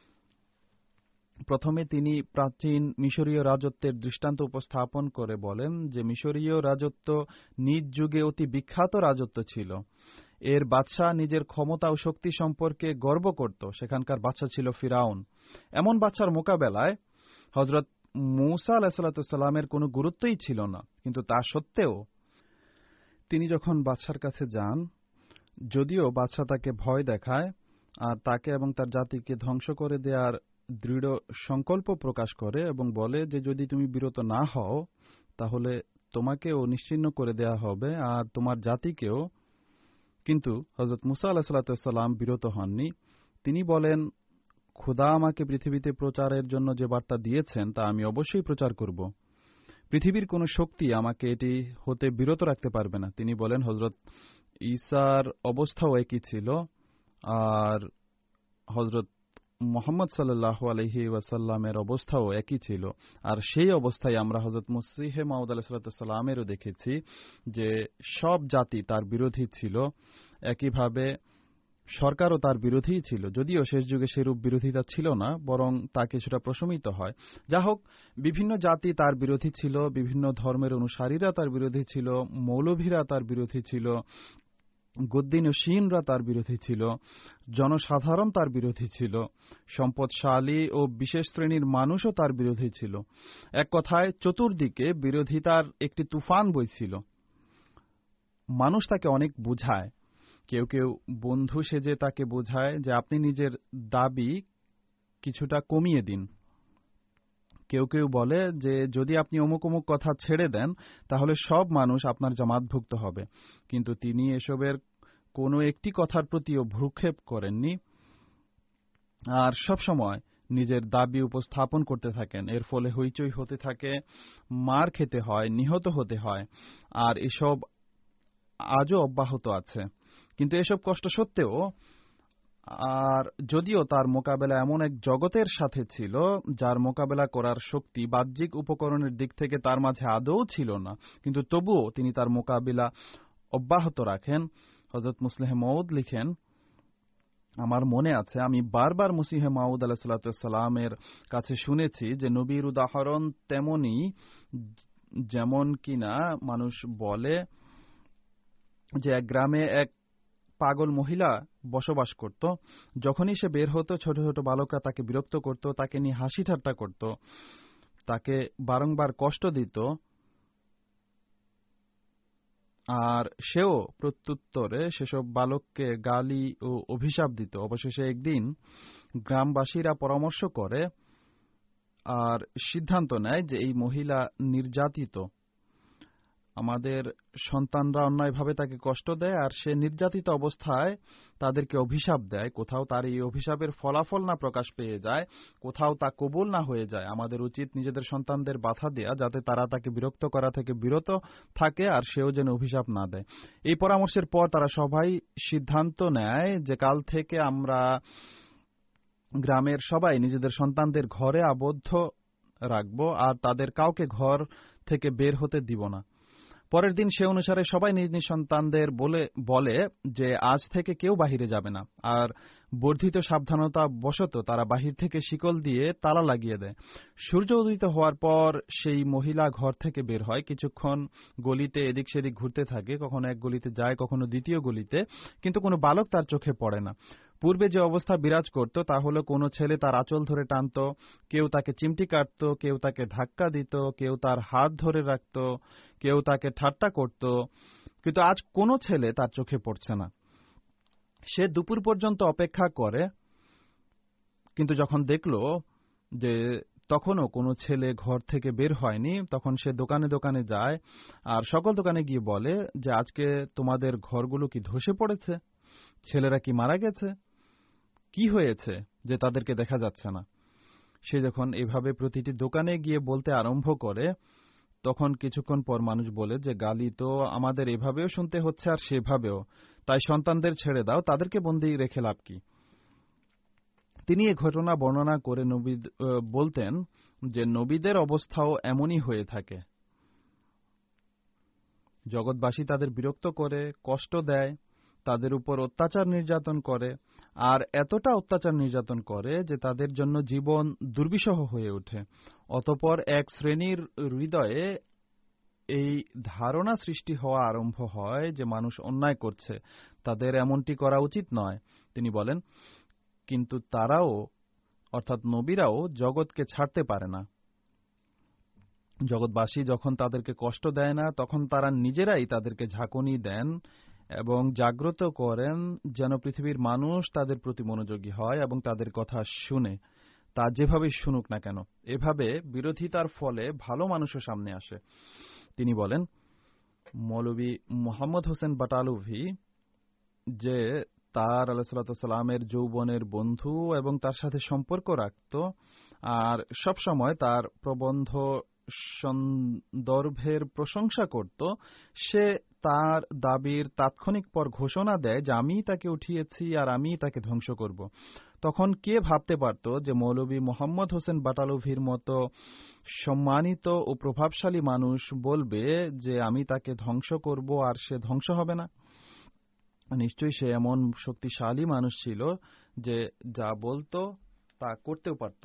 B: প্রথমে তিনি প্রাচীন মিশরীয় রাজত্বের দৃষ্টান্ত উপস্থাপন করে বলেন যে মিশরীয় রাজত্ব নিজ যুগে অতি বিখ্যাত রাজত্ব ছিল। এর বাদশাহ নিজের ক্ষমতা ও শক্তি সম্পর্কে গর্ব করত। সেখানকার বাদশাহ ছিল ফিরাউন। এমন বাদশার মোকাবেলায় হযরত মূসা আলাইহিস সালামের কোনো গুরুত্বই ছিল না, কিন্তু তা সত্ত্বেও তিনি যখন বাদশার কাছে যান, যদিও বাদশাহ তাকে ভয় দেখায় আর তাকে এবং তার জাতিকে ধ্বংস করে দেওয়ার দৃঢ় সংকল্প প্রকাশ করে এবং বলে যে যদি তুমি বিরত না হও তাহলে তোমাকেও নিশ্চিহ্ন করে দেয়া হবে আর তোমার জাতিকেও, কিন্তু হযরত মূসা আলাইহিস সালাম বিরত হননি। তিনি বলেন, খোদা আমাকে পৃথিবীতে প্রচারের জন্য যে বার্তা দিয়েছেন তা আমি অবশ্যই প্রচার করব। পৃথিবীর কোন শক্তি আমাকে এটি হতে বিরত রাখতে পারবে না। তিনি বলেন, হযরত ঈসার অবস্থাও একই ছিল আর হযরত মুহাম্মদ সাল্লাল্লাহু আলাইহি ওয়াসাল্লামের অবস্থাও একই ছিল। আর সেই অবস্থায় আমরা হযরত মসিহে মাউদ আলাইহিস সালামেরও দেখেছি যে সব জাতি তার বিরোধী ছিল, একইভাবে সরকারও তার বিরোধী ছিল, যদিও শেষ যুগে সেরূপ বিরোধিতা ছিল না, বরং তা কিছুটা প্রশমিত হয়। যা হোক, বিভিন্ন জাতি তার বিরোধী ছিল, বিভিন্ন ধর্মের অনুসারীরা তার বিরোধী ছিল, মৌলভীরা তার বিরোধী ছিল, গদ্দিন ও শিনরা তার বিরোধী ছিল, জনসাধারণ তার বিরোধী ছিল, সম্পদশালী ও বিশেষ শ্রেণীর মানুষও তার বিরোধী ছিল। এক কথায় চতুর্দিকে বিরোধিতার একটি তুফান বইছিল। মানুষ তাকে অনেক বুঝায়। কেউ কেউ বন্ধু সেজে তাকে বোঝায় যে আপনি নিজের দাবি কিছুটা কমিয়ে দিন। কেউ কেউ বলে যে যদি আপনি অমুক অমুক কথা ছেড়ে দেন তাহলে সব মানুষ আপনার জামাতভুক্ত হবে, কিন্তু তিনি এসবের কোনো একটি কথার প্রতিও ভ্রুক্ষেপ করেননি আর সবসময় নিজের দাবি উপস্থাপন করতে থাকেন। এর ফলে হইচই হতে থাকে, মার খেতে হয়, নিহত হতে হয়, আর এসব আজও অব্যাহত আছে। কিন্তু এসব কষ্ট সত্ত্বেও আর যদিও তার মোকাবেলা এমন এক জগতের সাথে ছিল যার মোকাবেলা করার শক্তি বাহ্যিক উপকরণের দিক থেকে তার মাঝে আদৌ ছিল না, কিন্তু তবুও তিনি তার মোকাবিলা অব্যাহত রাখেন। হযরত মুসলিহ মাউদ লিখেন, আমার মনে আছে আমি বারবার মুসিহে মাউদ আলাইহিসসালামের কাছে শুনেছি যে নবীর উদাহরণ তেমনি, যেমন কিনা মানুষ বলে যে এক গ্রামে এক পাগল মহিলা বসবাস করত। যখনই সে বের হতো ছোট ছোট বালকরা তাকে বিরক্ত করত, তাকে নিয়ে হাসি ঠাট্টা করত, তাকে বারংবার কষ্ট দিত, আর সেও প্রত্যুত্তরে সেসব বালককে গালি ও অভিশাপ দিত। অবশেষে একদিন গ্রামবাসীরা পরামর্শ করে আর সিদ্ধান্ত নেয় যে এই মহিলা নির্যাতিত, আমাদের সন্তানরা অন্যায়ভাবে তাকে কষ্ট দেয় আর সে নির্যাতিত অবস্থায় তাদেরকে অভিশাপ দেয়। কোথাও তার এই অভিশাপের ফলাফল না প্রকাশ পেয়ে যায়, কোথাও তা কবুল না হয়ে যায়, আমাদের উচিত নিজেদের সন্তানদের বাধা দেয়া যাতে তারা তাকে বিরক্ত করা থেকে বিরত থাকে আর সেও যেন অভিশাপ না দেয়। এই পরামর্শের পর তারা সবাই সিদ্ধান্ত নেয় যে কাল থেকে আমরা গ্রামের সবাই নিজেদের সন্তানদের ঘরে আবদ্ধ রাখব আর তাদের কাউকে ঘর থেকে বের হতে দিব না। পরের দিন সে অনুসারে সবাই নিজ নিজ সন্তানদের বলে যে আজ থেকে কেউ বাহিরে যাবে না, আর বর্ধিত সাবধানতা বশত তারা বাহির থেকে শিকল দিয়ে তালা লাগিয়ে দেয়। সূর্য উদিত হওয়ার পর সেই মহিলা ঘর থেকে বের হয়, কিছুক্ষণ গলিতে এদিক সেদিক ঘুরতে থাকে, কখনো এক গলিতে যায়, কখনো দ্বিতীয় গলিতে, কিন্তু কোনো বালক তার চোখে পড়ে না। পূর্বে যে অবস্থা বিরাজ করত তা হলো কোনো ছেলে তার আঁচল ধরে টানত, কেউ তাকে চিমটি কাটত, কেউ তাকে ধাক্কা দিত, কেউ তার হাত ধরে রাখত, কেউ তাকে ঠাট্টা করত, কিন্তু আজ কোনো ছেলে তার চোখে পড়ছে না। সে দুপুর পর্যন্ত অপেক্ষা করে, কিন্তু যখন দেখল যে তখনও কোনো ছেলে ঘর থেকে বের হয়নি, তখন সে দোকানে দোকানে যায় আর সকল দোকানে গিয়ে বলে যে আজকে তোমাদের ঘরগুলো কি ধসে পড়েছে, ছেলেরা কি মারা গেছে, কি হয়েছে যে তাদেরকে দেখা যাচ্ছে না। সে যখন এভাবে প্রতিটি দোকানে গিয়ে বলতে আরম্ভ করে তখন কিছুক্ষণ পর মানুষ বলে যে গালি তো আমাদের এভাবেও শুনতে হচ্ছে আর সেভাবেও, তাই সন্তানদের ছেড়ে দাও, তাদেরকে বন্দী রেখে লাভ কি। তিনি এ ঘটনা বর্ণনা করে বলতেন যে নবীদের অবস্থাও এমনই হয়ে থাকে। জগৎবাসী তাদের বিরক্ত করে, কষ্ট দেয়, তাদের উপর অত্যাচার নির্যাতন করে, আর এতটা অত্যাচার নির্যাতন করে যে তাদের জন্য জীবন দুর্বিষহ হয়ে ওঠে। অতঃপর এক শ্রেণীর হৃদয়ে এই ধারণা সৃষ্টি হওয়া আরম্ভ হয় যে মানুষ অন্যায় করছে, তাদের এমনটি করা উচিত নয়। তিনি বলেন, কিন্তু তারাও অর্থাৎ নবীরাও জগৎকে ছাড়তে পারে না। জগৎবাসী যখন তাদেরকে কষ্ট দেয় না তখন তারা নিজেরাই তাদেরকে ঝাঁকুনি দেন এবং জাগ্রত করেন যেন পৃথিবীর মানুষ তাদের প্রতি মনোযোগী হয় এবং তাদের কথা শুনে, তা যেভাবে শুনুক না কেন। এভাবে বিরোধিতার ফলে ভালো মানুষও সামনে আসে। তিনি বলেন, মৌলভী মোহাম্মদ হোসেন বাটালভি যে তার আলাইহিসসালামের যৌবনের বন্ধু এবং তার সাথে সম্পর্ক রাখত আর সবসময় তার প্রবন্ধ সন্দর্ভের প্রশংসা করত, সে তার দাবির তাৎক্ষণিক পর ঘোষণা দেয় যে আমি তাকে উঠিয়েছি আর আমি তাকে ধ্বংস করব। তখন কে ভাবতে পারত যে মৌলভী মোহাম্মদ হোসেন বাটালভির মতো সম্মানিত ও প্রভাবশালী মানুষ বলবে যে আমি তাকে ধ্বংস করব আর সে ধ্বংস হবে না। নিশ্চয়ই সে এমন শক্তিশালী মানুষ ছিল যে যা বলতো তা করতেও পারত।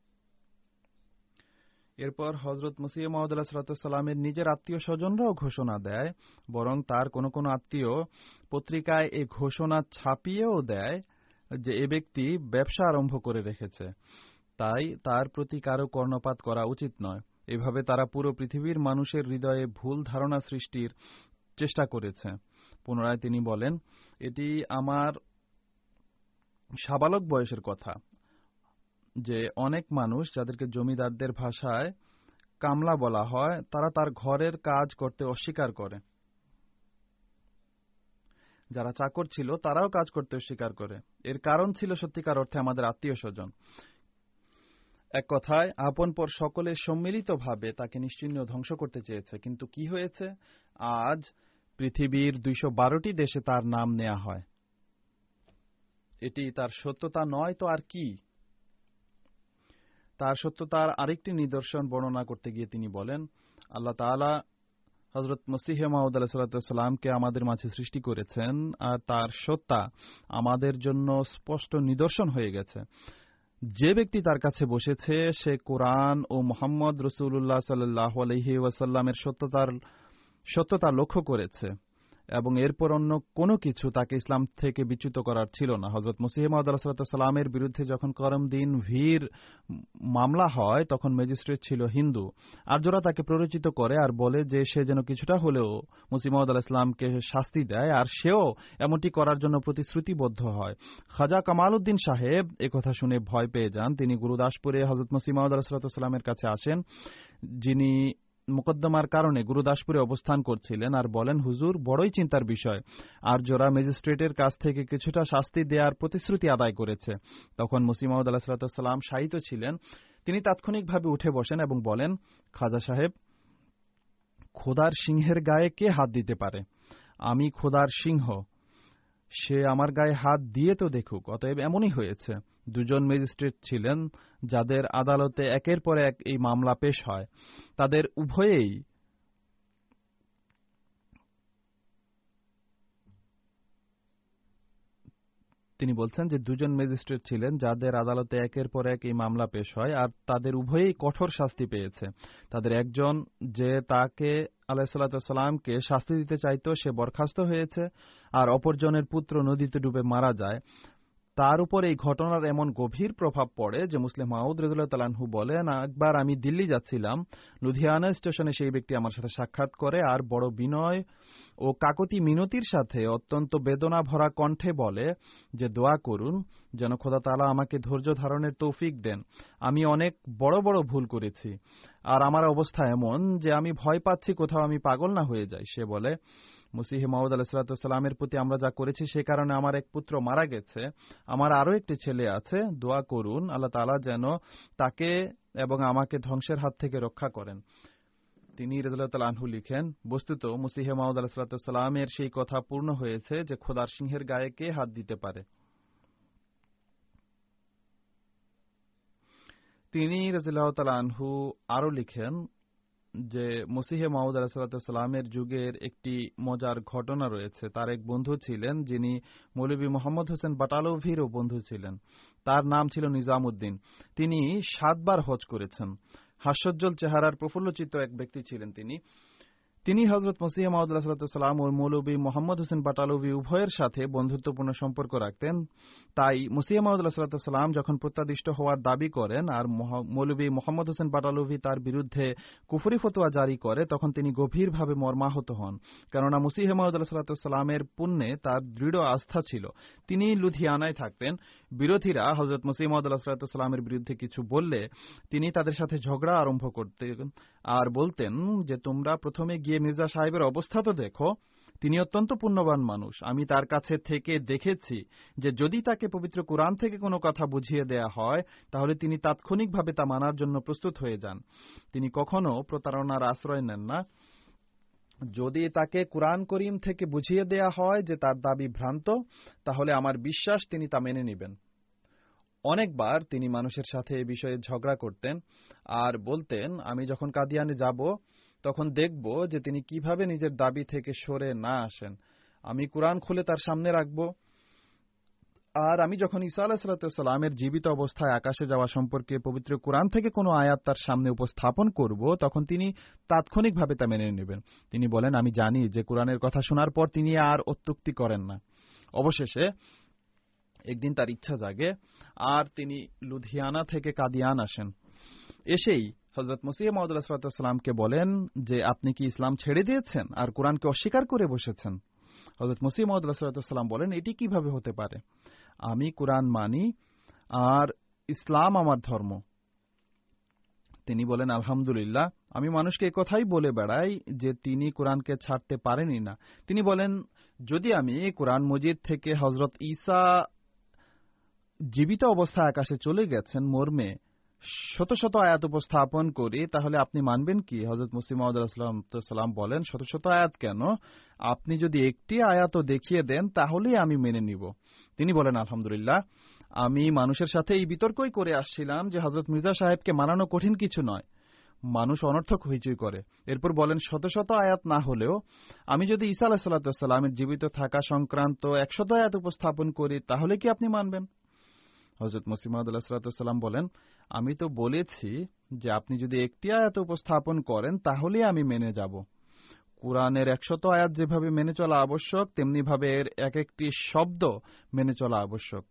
B: এরপর হযরত মসিহ মাউদ আলাইহিসসালামের নিজের আত্মীয় স্বজনরাও ঘোষণা দেয়, বরং তার কোন কোন আত্মীয় পত্রিকায় এই ঘোষণা ছাপিয়েও দেয় যে এ ব্যক্তি ব্যবসা আরম্ভ করে রেখেছে, তাই তার প্রতি কারো কর্ণপাত করা উচিত নয়। এভাবে তারা পুরো পৃথিবীর মানুষের হৃদয়ে ভুল ধারণা সৃষ্টির চেষ্টা করেছে। পুনরায় তিনি বলেন, এটি আমার সাবালক বয়সের কথা যে অনেক মানুষ, যাদেরকে জমিদারদের ভাষায় কামলা বলা হয়, তারা তার ঘরের কাজ করতে অস্বীকার করে। যারা চাকর ছিল তারাও কাজ করতে অস্বীকার করে। এর কারণ ছিল সত্যিকার অর্থে আমাদের আত্মীয় স্বজন। এক কথায় আপন পর সকলে সম্মিলিতভাবে তাকে নিশ্চিহ্ন ধ্বংস করতে চেয়েছে। কিন্তু কি হয়েছে? আজ পৃথিবীর 212টি দেশে তার নাম নেওয়া হয়। এটি তার সত্যতা নয় তো আর কি? তার সত্যতার আরেকটি নিদর্শন বর্ণনা করতে গিয়ে তিনি বলেন, আল্লাহ তাআলা হযরত মসিহ মাউদ আলাইহিস সালামকে আমাদের মাঝে সৃষ্টি করেছেন, আর তার সত্তা আমাদের জন্য স্পষ্ট নিদর্শন হয়ে গেছে। যে ব্যক্তি তার কাছে বসেছে সে কোরআন ও মুহাম্মদ রাসূলুল্লাহ সাল্লাল্লাহু আলাইহি ওয়াসাল্লামের সত্যতা লক্ষ্য করেছে এবং এরপর অন্য কোনো কিছু তাকে ইসলাম থেকে বিচ্যুত করার ছিল না। হযরত মসিহ মাউদ আলাইহিস সালামের বিরুদ্ধে যখন করমদিন ভীর মামলা হয় তখন ম্যাজিস্ট্রেট ছিল হিন্দু। আর্যরা তাকে প্ররোচিত করে আর বলে যে সে যেন কিছুটা হলেও মসিহ মাউদ আলাইহিস সালামকে শাস্তি দেয়, আর সেও এমনটি করার জন্য প্রতিশ্রুতিবদ্ধ হয়। খাজা কামাল উদ্দিন সাহেব একথা শুনে ভয় পেয়ে যান। তিনি গুরুদাসপুরে হযরত মসিহ মাউদ আলাইহিস সালামের কাছে আসেন, যিনি মোকদ্দমার কারণে গুরুদাসপুরে অবস্থান করছিলেন, আর বলেন, হুজুর, বড়ই চিন্তার বিষয়। আর্যরা ম্যাজিস্ট্রেটের কাছ থেকে কিছুটা শাস্তি দেওয়ার প্রতিশ্রুতি আদায় করেছে। তখন মসিহ মাউদ আলাইহিস সালাম শায়িত ছিলেন। তিনি তাৎক্ষণিকভাবে উঠে বসেন এবং বলেন, খাজা সাহেব, খোদার সিংহের গায়ে কে হাত দিতে পারে? আমি খোদার সিংহ, সে আমার গায়ে হাত দিয়ে তো দেখুক। অতএব এমনই হয়েছে। দুজন ম্যাজিস্ট্রেট ছিলেন যাদের আদালতে একের পর এক এই মামলা পেশ হয়। তাদের উভয়েই তিনি বলছেন যে দুজন ম্যাজিস্ট্রেট ছিলেন যাদের আদালতে একের পর এক এই মামলা পেশ হয়, আর তাদের উভয়েই কঠোর শাস্তি পেয়েছে। তাদের একজন, যে তাকে আলাইহিসসালামকে শাস্তি দিতে চাইত, সে বরখাস্ত হয়েছে, আর অপরজনের পুত্র নদীতে ডুবে মারা যায়। তার উপর এই ঘটনার এমন গভীর প্রভাব পড়ে যে মুসলিম মাউদ রাদিয়াল্লাহু তাআলা আনহু বলেন, একবার আমি দিল্লি যাচ্ছিলাম, লুধিয়ানা স্টেশনে সেই ব্যক্তি আমার সাথে সাক্ষাৎ করে আর বড় বিনয় ও কাকতি মিনতির সাথে অত্যন্ত বেদনা ভরা কণ্ঠে বলে যে দোয়া করুন যেন খোদা তাআলা আমাকে ধৈর্য ধারণের তৌফিক দেন। আমি অনেক বড় বড় ভুল করেছি, আর আমার অবস্থা এমন যে আমি ভয় পাচ্ছি কোথাও আমি পাগল না হয়ে যাই। সে বলে, মসিহ মাউদ আলাইহিস সালামের প্রতি আমরা যা করেছি সে কারণে আমার এক পুত্র মারা গেছে, আমার আরও একটি ছেলে আছে। দোয়া করুন আল্লাহ তাআলা যেন তাকে এবং আমাকে ধ্বংসের হাত থেকে রক্ষা করেন। তিনি রাদিয়াল্লাহু তাআলা আনহু লিখেন, বস্তুত মসিহ মাউদ আলাইহিস সালামের সেই কথা পূর্ণ হয়েছে যে খোদার সিংহের গায়ে কে হাত দিতে পারে। তিনি রাদিয়াল্লাহু তাআলা আনহু আরও লিখেন যে মসিহ মাউদ আলাইহিস সালামের যুগের একটি মজার ঘটনা রয়েছে। তার এক বন্ধু ছিলেন যিনি মৌলভী মোহাম্মদ হোসেন বাটালভিরও বন্ধু ছিলেন। তার নাম ছিল নিজামউদ্দিন। তিনি 7 বার হজ করেছেন। হাস্যোজ্জ্বল চেহারার প্রফুল্লচিত্ত এক ব্যক্তি ছিলেন তিনি হযরত মসিহ মাউদ আলাইহিস সালাম ও মৌলভী মোহাম্মদ হোসেন বাটালভি উভয়ের সাথে বন্ধুত্বপূর্ণ সম্পর্ক রাখতেন। তাই মসিহ মাউদ আলাইহিস সালাম যখন প্রত্যাদিষ্ট হওয়ার দাবি করেন আর মৌলভী মোহাম্মদ হোসেন বাটালভি তার বিরুদ্ধে কুফরি ফতোয়া জারি করে, তখন তিনি গভীরভাবে মর্মাহত হন। কেননা মসিহ মাউদ আলাইহিস সালামের পুণ্যে তার দৃঢ় আস্থা ছিল। তিনি লুধিয়ানায় থাকতেন। বিরোধীরা হযরত মসিহ মাউদ আলাইহিস সালামের বিরুদ্ধে কিছু বললে তিনি তাদের সাথে ঝগড়া আরম্ভ করতেন আর বলতেন যে তোমরা প্রথমে গিয়ে মির্জা সাহেবের অবস্থা তো দেখো, তিনি অত্যন্ত পুণ্যবান মানুষ। আমি তার কাছে থেকে দেখেছি যে যদি তাকে পবিত্র কুরআন থেকে কোনো কথা বুঝিয়ে দেয়া হয় তাহলে তিনি তাৎক্ষণিকভাবে তা মানার জন্য প্রস্তুত হয়ে যান। তিনি কখনো প্রতারণার আশ্রয় নেন না। যদি তাকে কুরআন করিম থেকে বুঝিয়ে দেয়া হয় যে তার দাবি ভ্রান্ত, তাহলে আমার বিশ্বাস তিনি তা মেনে নেবেন। অনেকবার তিনি মানুষের সাথে এ বিষয়ে ঝগড়া করতেন আর বলতেন, আমি যখন কাদিয়ানে যাব তখন দেখব যে তিনি কিভাবে নিজের দাবি থেকে সরে না আসেন। আমি কুরআন খুলে তার সামনে রাখব, আর আমি যখন ঈসা আলাইহিস সালামের জীবিত অবস্থায় আকাশে যাওয়া সম্পর্কে পবিত্র কুরআন থেকে কোনো আয়াত তার সামনে উপস্থাপন করব, তখন তিনি তাৎক্ষণিকভাবে তা মেনে নেবেন। তিনি বলেন, আমি জানি যে কুরআনের কথা শোনার পর তিনি আর অত্যুক্তি করেন না। অবশেষে একদিন তার ইচ্ছা জাগে আর তিনি লুধিয়ানা থেকে কাদিয়ান আসেন। এসেই হযরত মসিহ মাউদ আলাইহিস সালামকে বলেন যে আপনি কি ইসলাম ছেড়ে দিয়েছেন আর কুরআনকে অস্বীকার করে বসেছেন? হযরত মসিহ মাউদ আলাইহিস সালাম বলেন, এটি কিভাবে হতে পারে? আমি কুরআন মানি আর ইসলাম আমার ধর্ম। তিনি বলেন, আলহামদুলিল্লাহ, আমি মানুষকে একথাই বলে বেড়াই যে তিনি কোরআনকে ছাড়তে পারেনই না। তিনি বলেন, যদি আমি কোরআন মজিদ থেকে হযরত ঈসা জীবিত অবস্থায় আকাশে চলে গেছেন মর্মে শত শত আয়াত উপস্থাপন করি, তাহলে আপনি মানবেন কি? হযরত মসিহ মাউদ আলাইহিস সালাম বলেন, শত শত আয়াত কেন, আপনি যদি একটি আয়াতও দেখিয়ে দেন তাহলেই আমি মেনে নিব। তিনি বলেন, আলহামদুলিল্লাহ, আমি মানুষের সাথে এই বিতর্কই করে আসছিলাম যে হযরত মির্জা সাহেবকে মানানো কঠিন কিছু নয়, মানুষ অনর্থক হইচই করে। এরপর বলেন, শত শত আয়াত না হলেও আমি যদি ঈসা আলাইহিস সালামের জীবিত থাকা সংক্রান্ত 100 আয়াত উপস্থাপন করি তাহলে কি আপনি মানবেন? হযরত মসিহ মাউদ আলাইহিস সালাম বলেন, আমি তো বলেছি যে আপনি যদি একটি আয়াত উপস্থাপন করেন তাহলেই আমি মেনে যাব। কুরআনের 100 আয়াত যেভাবে মেনে চলা আবশ্যক, তেমনি ভাবে এর এক একটি শব্দ মেনে চলা আবশ্যক।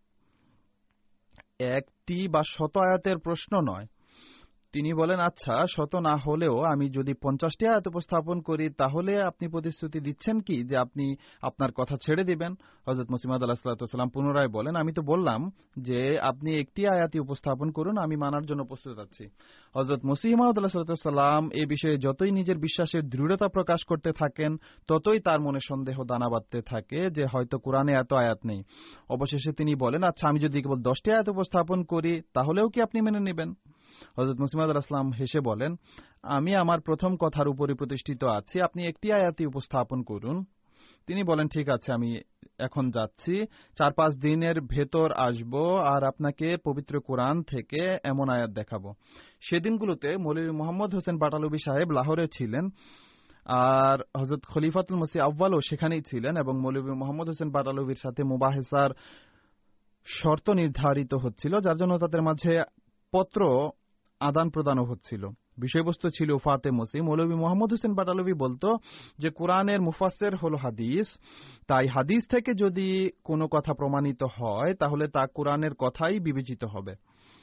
B: একটি বা শত আয়াতের প্রশ্ন নয়। তিনি বলেন, আচ্ছা, শত না হলেও আমি যদি 50টি আয়াত উপস্থাপন করি তাহলে আপনি প্রতিশ্রুতি দিচ্ছেন কি যে আপনি আপনার কথা ছেড়ে দিবেন? হযরত মসিহ মাউদ আলাইহিস সালাম পুনরায় বলেন, আমি তো বললাম যে আপনি একটি আয়াতই উপস্থাপন করুন, আমি মানার জন্য প্রস্তুত আছি। হযরত মসিহ মাউদ আলাইহিস সালাম এই বিষয়ে যতই নিজের বিশ্বাসের দৃঢ়তা প্রকাশ করতে থাকেন ততই তার মনে সন্দেহ দানা বাঁধতে থাকে যে হয়তো কোরআনে এত আয়াত নেই। অবশেষে তিনি বলেন, আচ্ছা, আমি যদি কেবল 10টি আয়াত উপস্থাপন করি তাহলেও কি আপনি মেনে নেবেন? হযরত মসিহ মাউদ আলাইহিস সালাম হেসে বলেন, আমি আমার প্রথম কথার উপরই প্রতিষ্ঠিত আছি, আপনি একটি আয়াতই উপস্থাপন করুন। তিনি বলেন, ঠিক আছে, আমি এখন যাচ্ছি, 4-5 দিনের ভেতর আসব আর আপনাকে পবিত্র কোরআন থেকে এমন আয়াত দেখাবো। সেদিনগুলোতে মৌলভী মোহাম্মদ হোসেন বাটালভি সাহেব লাহোরে ছিলেন আর হযরত খলিফাতুল মসিহ আউয়ালও সেখানেই ছিলেন এবং মৌলভী মোহাম্মদ হোসেন বাটালভির সাথে মুবাহেসার শর্ত নির্ধারিত হচ্ছিল, যার জন্য তাদের মাঝে পত্র আদান প্রদানও হচ্ছিল। বিষয়বস্তু ছিল ওফাতে মসিহ। মৌলভী মোহাম্মদ হোসেন বাটালভি বলতো যে কোরআনের মুফাসসির হল হাদিস, তাই হাদিস থেকে যদি কোনো কথা প্রমাণিত হয় তাহলে তা কোরআনের কথাই বিবেচিত হবে।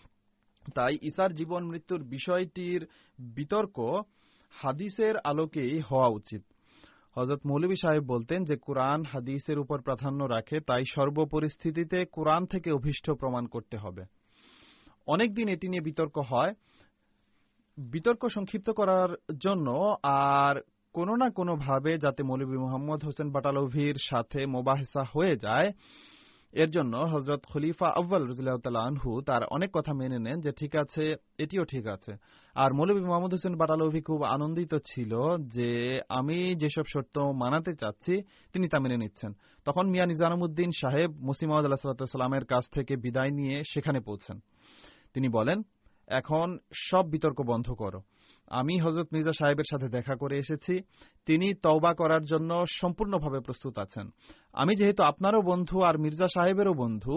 B: তাই ঈসার জীবন মৃত্যুর বিষয়টির বিতর্ক হাদিসের আলোকেই হওয়া উচিত। হযরত মৌলভী সাহেব বলতেন যে কোরআন হাদিসের উপর প্রাধান্য রাখে, তাই সর্বপরিস্থিতিতে কোরআন থেকে অভীষ্ট প্রমাণ করতে হবে। অনেকদিন এটি নিয়ে বিতর্ক হয়। বিতর্ক সংক্ষিপ্ত করার জন্য আর কোনো না কোনো ভাবে যাতে মৌলভী মোহাম্মদ হোসেন বাটালভির সাথে মোবাহেসা হয়ে যায়, এর জন্য হযরত খলিফা আউয়াল রাদিয়াল্লাহু তাআলা আনহু তার অনেক কথা মেনে নেন যে ঠিক আছে, এটিও ঠিক আছে। আর মৌলভী মোহাম্মদ হোসেন বাটালভি খুব আনন্দিত ছিল যে আমি যেসব শর্ত মানাতে চাচ্ছি তিনি তা মেনে নিচ্ছেন। তখন মিয়া নিজামুদ্দিন সাহেব মসিহ মাউদ আলাইহিস সালামের কাছ থেকে বিদায় নিয়ে সেখানে পৌঁছেন। তিনি বলেন, এখন সব বিতর্ক বন্ধ করো। আমি হযরত মির্জা সাহেবের সাথে দেখা করে এসেছি, তিনি তওবা করার জন্য সম্পূর্ণভাবে প্রস্তুত আছেন। আমি যেহেতু আপনারও বন্ধু আর মির্জা সাহেবেরও বন্ধু,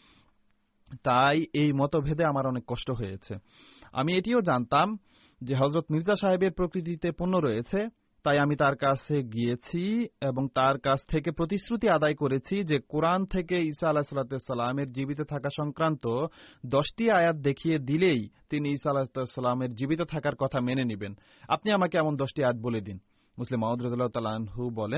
B: তাই এই মতভেদে আমার অনেক কষ্ট হয়েছে। আমি এটিও জানতাম যে হযরত মির্জা সাহেবের প্রকৃতিতে পূর্ণ রয়েছে, তাই আমি তার কাছে গিয়েছি এবং তার কাছ থেকে প্রতিশ্রুতি আদায় করেছি যে কোরআন থেকে ঈসা আলাইহিস সালামের জীবিত থাকা সংক্রান্ত 10টি আয়াত দেখিয়ে দিলেই তিনি ঈসা আলাইহিস সালামের জীবিত থাকার কথা মেনে নেবেন। আপনি আমাকে এমন 10টি আয়াত বলে দিন। মুসলিম মাউদ রাদিয়াল্লাহু তাআলা আনহু বলেন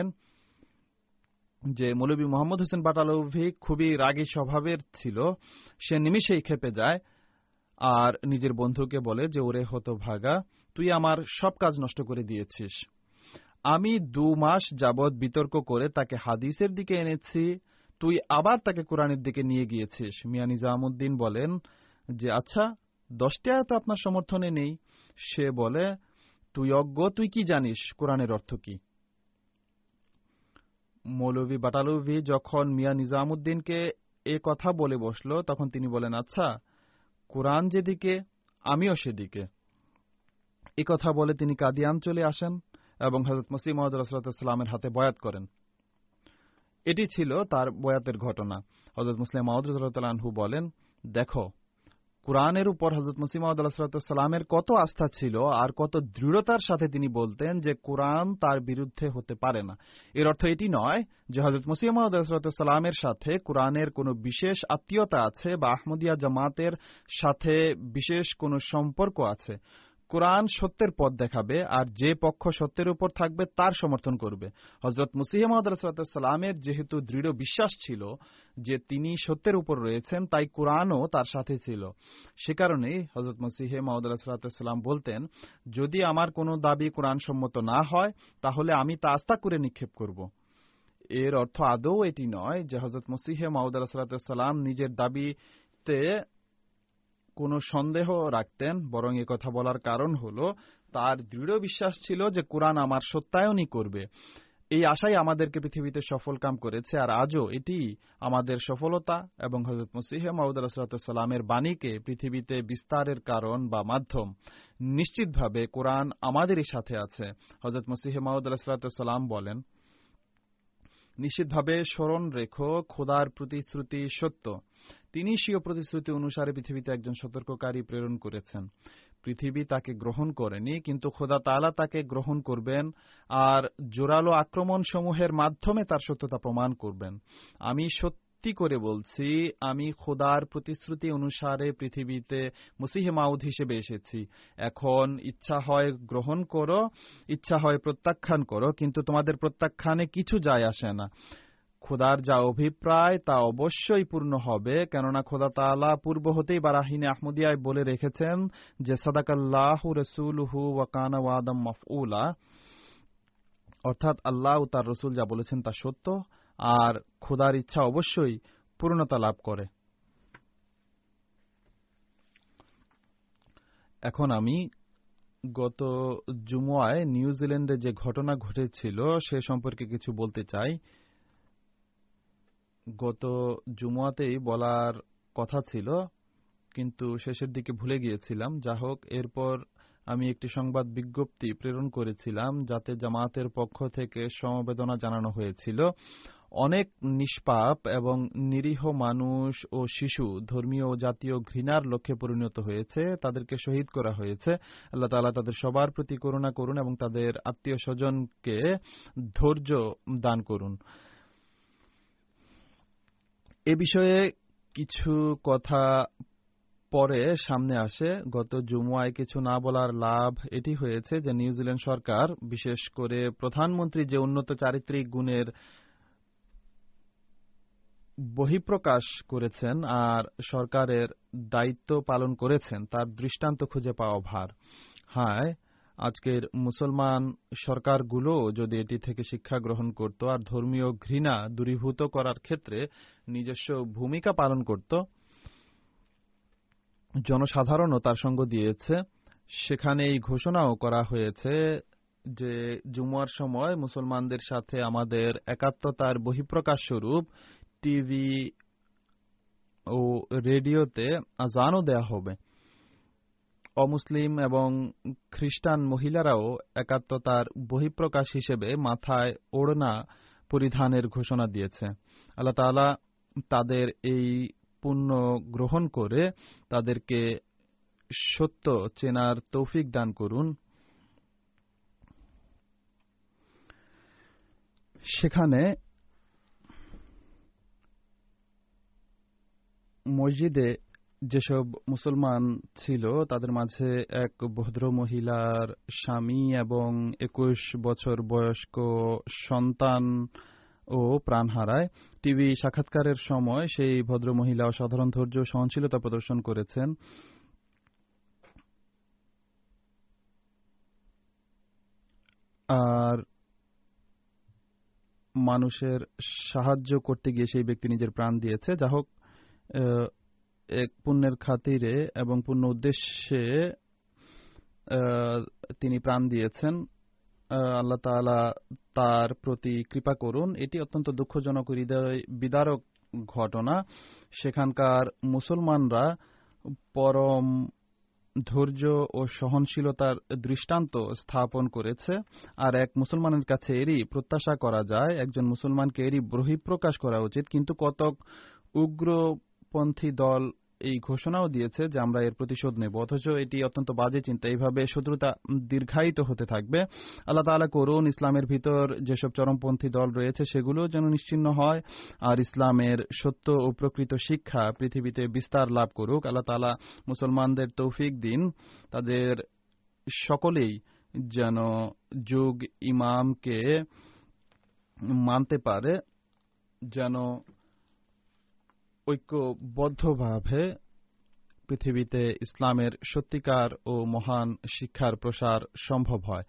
B: যে মৌলভী মোহাম্মদ হোসেন বাটালভি খুবই রাগী স্বভাবের ছিল। সে নিমিষেই ক্ষেপে যায় আর নিজের বন্ধুকে বলে যে ওরে হতভাগা, তুই আমার সব কাজ নষ্ট করে দিয়েছিস। আমি 2 মাস যাবৎ বিতর্ক করে তাকে হাদিসের দিকে এনেছি, তুই আবার তাকে কোরআনের দিকে নিয়ে গিয়েছিস। মিয়া নিজামুদ্দিন বলেন যে আচ্ছা, 10টি আয়াত আপনার সমর্থনে নেই। সে বলে, তুই অজ্ঞ, তুই কি জানিস কোরআনের অর্থ কি? মৌলভী বাটালভি যখন মিয়া নিজামুদ্দিনকে এ কথা বলে বসল তখন তিনি বলেন, আচ্ছা, কোরআন যেদিকে আমিও সেদিকে। এ কথা বলে তিনি কাদিয়ান চলে আসেন এবং হযরত মসিহ মাউদ আলাইহিস সালামের হাতে বয়াত করেন। এটি ছিল তার বয়াতের ঘটনা। হযরত মুসলিম মাউদ রাদিয়াল্লাহু তাআলা আনহু বলেন, দেখো, কোরআনের উপর হযরত মসিহ মাউদ আলাইহিস সালামের কত আস্থা ছিল আর কত দৃঢ়তার সাথে তিনি বলতেন যে কোরআন তার বিরুদ্ধে হতে পারে না। এর অর্থ এটি নয় যে হযরত মসিহ মাউদ আলাইহিস সালামের সাথে কোরআনের কোনো বিশেষ আত্মীয়তা আছে বা আহমদিয়া জামাতের সাথে বিশেষ কোনো সম্পর্ক আছে। কোরআন সত্যের পথ দেখাবে, আর যে পক্ষ সত্যের উপর থাকবে তার সমর্থন করবে। হযরত মসিহ মাউদ আলাইহিস সালামের যেহেতু দৃঢ় বিশ্বাস ছিল যে তিনি সত্যের উপর রয়েছেন, তাই কোরআনও তার সাথে ছিল। সে কারণেই হযরত মসিহ মাউদ আলাইহিস সালাম বলতেন, যদি আমার কোনো দাবি কোরআন সম্মত না হয় তাহলে আমি তা আস্থা করে নিক্ষেপ করব। এর অর্থ আদৌ এটি নয় যে হযরত মসিহ মাউদ আলাইহিস সালাম নিজের দাবিতে কোনো সন্দেহ রাখতেন, বরং কথা বলার কারণ হল তার দৃঢ় বিশ্বাস ছিল যে কোরআন আমার সত্যায়নই করবে। এই আশাই আমাদেরকে পৃথিবীতে সফল কাম করেছে, আর আজও এটি আমাদের সফলতা এবং হযরত মসিহ মাউদ আলাইহিস সালামের বাণীকে পৃথিবীতে বিস্তারের কারণ বা মাধ্যম। নিশ্চিতভাবে কোরআন আমাদেরই সাথে আছে। হযরত মসিহ মাউদ আলাইহিস সালাম বলেন, নিশ্চিতভাবে স্মরণ রেখো, খোদার প্রতিশ্রুতি সত্য। তিনি স্বীয় প্রতিশ্রুতি অনুসারে পৃথিবীতে একজন সতর্ককারী প্রেরণ করেছেন। পৃথিবী তাকে গ্রহণ করেনি, কিন্তু খোদা তাআলা তাকে গ্রহণ করবেন আর জোরালো আক্রমণ সমূহের মাধ্যমে তার সত্যতা প্রমাণ করবেন। আমি সত্যি করে বলছি, আমি খোদার প্রতিশ্রুতি অনুসারে পৃথিবীতে মসিহ মাউদ হিসেবে এসেছি। এখন ইচ্ছা হয় গ্রহণ করো, ইচ্ছা হয় প্রত্যাখ্যান করো, কিন্তু তোমাদের প্রত্যাখ্যানে কিছু যায় আসে না। খোদার যা অভিপ্রায় তা অবশ্যই পূর্ণ হবে, কেননা খোদা তাআলা পূর্ব হতেই বারাহিনে আহমদিয়ায় বলে রেখেছেন যে সাদাকাল্লাহু রাসূলুহু ওয়া কানা ওয়াদাম মাফউলা, অর্থাৎ আল্লাহ ও তার রাসূল যা বলেছেন তা সত্য, আর খোদার ইচ্ছা অবশ্যই পূর্ণতা লাভ করে। এখন আমি গত জুমআয় নিউজিল্যান্ডে যে ঘটনা ঘটেছিল সে সম্পর্কে কিছু বলতে চাই। গত জুমআতেই বলার কথা ছিল, কিন্তু শেষের দিকে ভুলে গিয়েছিলাম। যা হোক, এরপর আমি একটি সংবাদ বিজ্ঞপ্তি প্রেরণ করেছিলাম যাতে জামায়াতের পক্ষ থেকে সমবেদনা জানানো হয়েছিল। অনেক নিষ্পাপ এবং নিরীহ মানুষ ও শিশু ধর্মীয় ও জাতীয় ঘৃণার লক্ষ্যে পরিণত হয়েছে, তাদেরকে শহীদ করা হয়েছে। আল্লাহ তাআলা তাদের সবার প্রতি করুণা করুন এবং তাদের আত্মীয় স্বজনকে ধৈর্য দান করুন। এ বিষয়ে কিছু কথা পরে সামনে আসে। গত জুমআয় কিছু না বলার লাভ এটি হয়েছে যে নিউজিল্যান্ড সরকার, বিশেষ করে প্রধানমন্ত্রী যে উন্নত চারিত্রিক গুণের বহিঃপ্রকাশ করেছেন আর সরকারের দায়িত্ব পালন করেছেন, তার দৃষ্টান্ত খুঁজে পাওয়া ভার। হ্যাঁ, আজকের মুসলমান সরকারগুলো যদি এটি থেকে শিক্ষা গ্রহণ করত আর ধর্মীয় ঘৃণা দূরীভূত করার ক্ষেত্রে নিজস্ব ভূমিকা পালন করত, জনসাধারণও তার সঙ্গ দিয়েছে। সেখানে এই ঘোষণাও করা হয়েছে যে জুমার সময় মুসলমানদের সাথে আমাদের একাত্মতার বহিঃপ্রকাশ স্বরূপ টিভি ও রেডিওতে আজানও দেয়া হবে। অমুসলিম এবং খ্রিস্টান মহিলারাও একাত্মতার বহিঃপ্রকাশ হিসেবে মাথায় ওড়না পরিধানের ঘোষণা দিয়েছে। আল্লাহ তাআলা তাদের এই পুণ্য গ্রহণ করে তাদেরকে সত্য চেনার তৌফিক দান করুন। সেখানে মসজিদে যেসব মুসলমান ছিল তাদের মাঝে এক ভদ্র মহিলার স্বামী এবং 21 বছর বয়স্ক সন্তান ও প্রাণ হারায়। টিভি সাক্ষাৎকারের সময় সেই ভদ্র মহিলা অসাধারণ ধৈর্য ও সহনশীলতা প্রদর্শন করেছেন। আর মানুষের সাহায্য করতে গিয়ে সেই ব্যক্তি নিজের প্রাণ দিয়েছে। যা হোক, এক পুণ্যের খাতিরে এবং পুণ্য উদ্দেশ্যে তিনি প্রাণ দিয়েছেন। আল্লাহ তাআলা তার প্রতি কৃপা করুন। এটি অত্যন্ত দুঃখজনক হৃদয় বিদারক ঘটনা। সেখানকার মুসলমানরা পরম ধৈর্য ও সহনশীলতার দৃষ্টান্ত স্থাপন করেছে। আর এক মুসলমানের কাছে এরই প্রত্যাশা করা যায়, একজন মুসলমানকে এরই বহিঃপ্রকাশ করা উচিত। কিন্তু কতক উগ্রপন্থী দল এই ঘোষণাও দিয়েছে যে আমরা এর প্রতিশোধ নেব, অথচ এটি অত্যন্ত বাজে চিন্তা। এইভাবে শত্রুতা দীর্ঘায়িত হতে থাকবে। আল্লাহ তাআলা করুন ইসলামের ভিতর যেসব চরমপন্থী দল রয়েছে সেগুলো যেন নিশ্চিহ্ন হয় আর ইসলামের সত্য ও প্রকৃত শিক্ষা পৃথিবীতে বিস্তার লাভ করুক। আল্লাহ তাআলা মুসলমানদের তৌফিক দিন তাদের সকলেই যেন যুগ ইমামকে মানতে পারে, যেন ঐক্যবদ্ধভাবে পৃথিবীতে ইসলামের সত্যিকার ও মহান শিক্ষার প্রসার সম্ভব হয়।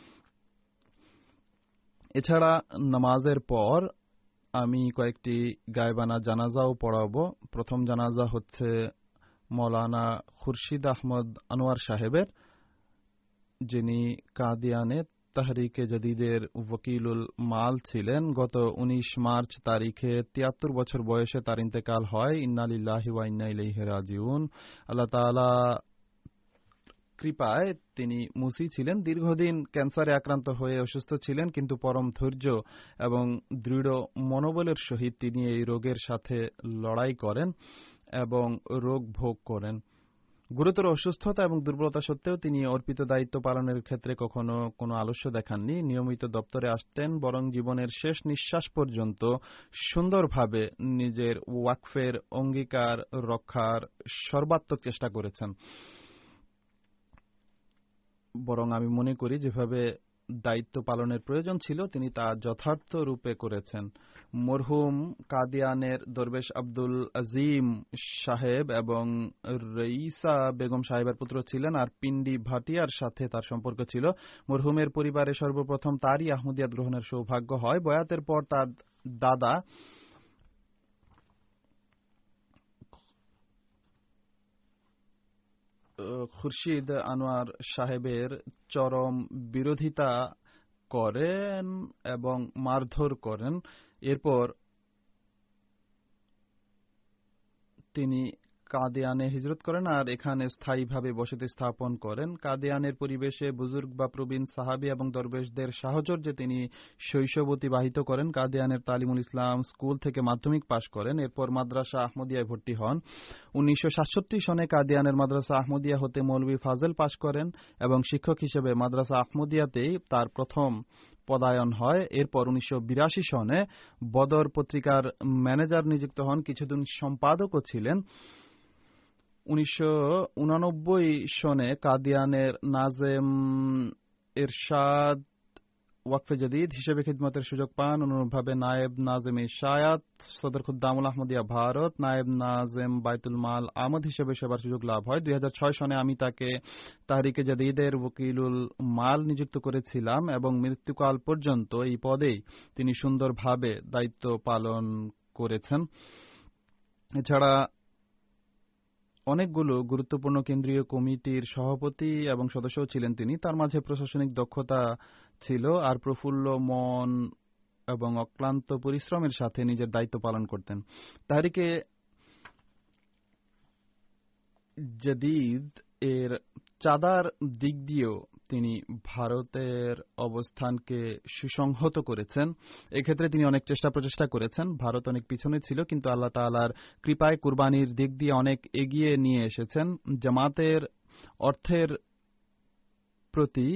B: এছাড়া নামাজের পর আমি কয়েকটি গায়বানা জানাজাও পড়াব। প্রথম জানাজা হচ্ছে মৌলানা খুরশিদ আহমদ আনোয়ার সাহেবের, যিনি কাদিয়ানে তাহরিকে জদিদের ওয়াকিলুল মাল ছিলেন। গত 19 মার্চ তারিখে 73 বছর বয়সে তার ইন্তেকাল হয়। ইন্না লিল্লাহি ওয়া ইন্না ইলাইহি রাজিউন। আল্লাহ তাআলা কৃপায় তিনি মুসি ছিলেন। দীর্ঘদিন ক্যান্সারে আক্রান্ত হয়ে অসুস্থ ছিলেন, কিন্তু পরম ধৈর্য এবং দৃঢ় মনোবলের সহিত তিনি এই রোগের সাথে লড়াই করেন এবং রোগ ভোগ করেন। গুরুতর অসুস্থতা এবং দুর্বলতা সত্ত্বেও তিনি অর্পিত দায়িত্ব পালনের ক্ষেত্রে কখনো কোনো আলস্য দেখাননি। নিয়মিত দপ্তরে আসতেন, বরং জীবনের শেষ নিঃশ্বাস পর্যন্ত সুন্দরভাবে নিজের ওয়াকফের অঙ্গীকার রক্ষার সর্বাত্মক চেষ্টা করেছেন। বরং আমি মনে করি যেভাবে দায়িত্ব পালনের প্রয়োজন ছিল তিনি তা যথার্থ রূপে করেছেন। মরহুম কাদিয়ানের দরবেশ আব্দুল আজিম সাহেব এবং রইসা বেগম সাহেবের পুত্র ছিলেন, আর পিন্ডি ভাটিয়ার সাথে তার সম্পর্ক ছিল। মরহুমের পরিবারে সর্বপ্রথম তারই আহমদিয়াত গ্রহণের সৌভাগ্য হয়। বয়াতের পর তার দাদা খুরশিদ আনোয়ার সাহেবের চরম বিরোধিতা করেন এবং মারধর করেন। এরপর তিনি কাদিয়ানে হিজরত করেন আর এখানে স্থায়ীভাবে বসতি স্থাপন করেন। কাদিয়ানের পরিবেশে বুজুর্গ বা প্রবীণ সাহাবী এবং দরবেশদের সাহচর্যে তিনি শৈশব অতিবাহিত করেন। কাদিয়ানের তালিমুল ইসলাম স্কুল থেকে মাধ্যমিক পাশ করেন। এরপর মাদ্রাসা আহমদিয়ায় ভর্তি হন। 1967 সনে কাদিয়ানের মাদ্রাসা আহমদিয়া হতে মৌলভী ফাজল পাশ করেন এবং শিক্ষক হিসেবে মাদ্রাসা আহমদিয়াতেই তার প্রথম পদায়ন হয়। এরপর 1982 সনে বদর পত্রিকার ম্যানেজার নিযুক্ত হন, কিছুদিন সম্পাদকও ছিলেন। 1989 সনে কাদিয়ানের নাজেম এরশাদ ওয়াকফে জদিদ হিসেবে খিদমতের সুযোগ পান। অনুরূপভাবে নায়েব নাজেম ইশায়াত সদর খুদ্দামুল আহমদিয়া ভারত, নায়েব নাজেম বাইতুল মাল আমদ হিসেবে সেবার সুযোগ লাভ হয়। 2006 সনে আমি তাকে তাহরিকে জদিদের ওয়াকিলুল মাল নিযুক্ত করেছিলাম এবং মৃত্যুকাল পর্যন্ত এই পদেই তিনি সুন্দরভাবে দায়িত্ব পালন করেছেন। এছাড়া অনেকগুলো গুরুত্বপূর্ণ কেন্দ্রীয় কমিটির সভাপতি এবং সদস্যও ছিলেন তিনি। তার মাঝে প্রশাসনিক দক্ষতা ছিল আর প্রফুল্ল মন এবং অক্লান্ত পরিশ্রমের সাথে নিজের দায়িত্ব পালন করতেন। তাহরিকে জদিদ এর চাঁদার দিক দিয়েও তিনি ভারতের অবস্থানকে সুসংহত করেছেন। এক্ষেত্রে তিনি অনেক চেষ্টা প্রচেষ্টা করেছেন। ভারত অনেক পিছনে ছিল, কিন্তু আল্লাহ তাআলার কৃপায় কুরবানির দিক দিয়ে অনেক এগিয়ে নিয়ে এসেছেন। জামাতের অর্থের প্রতি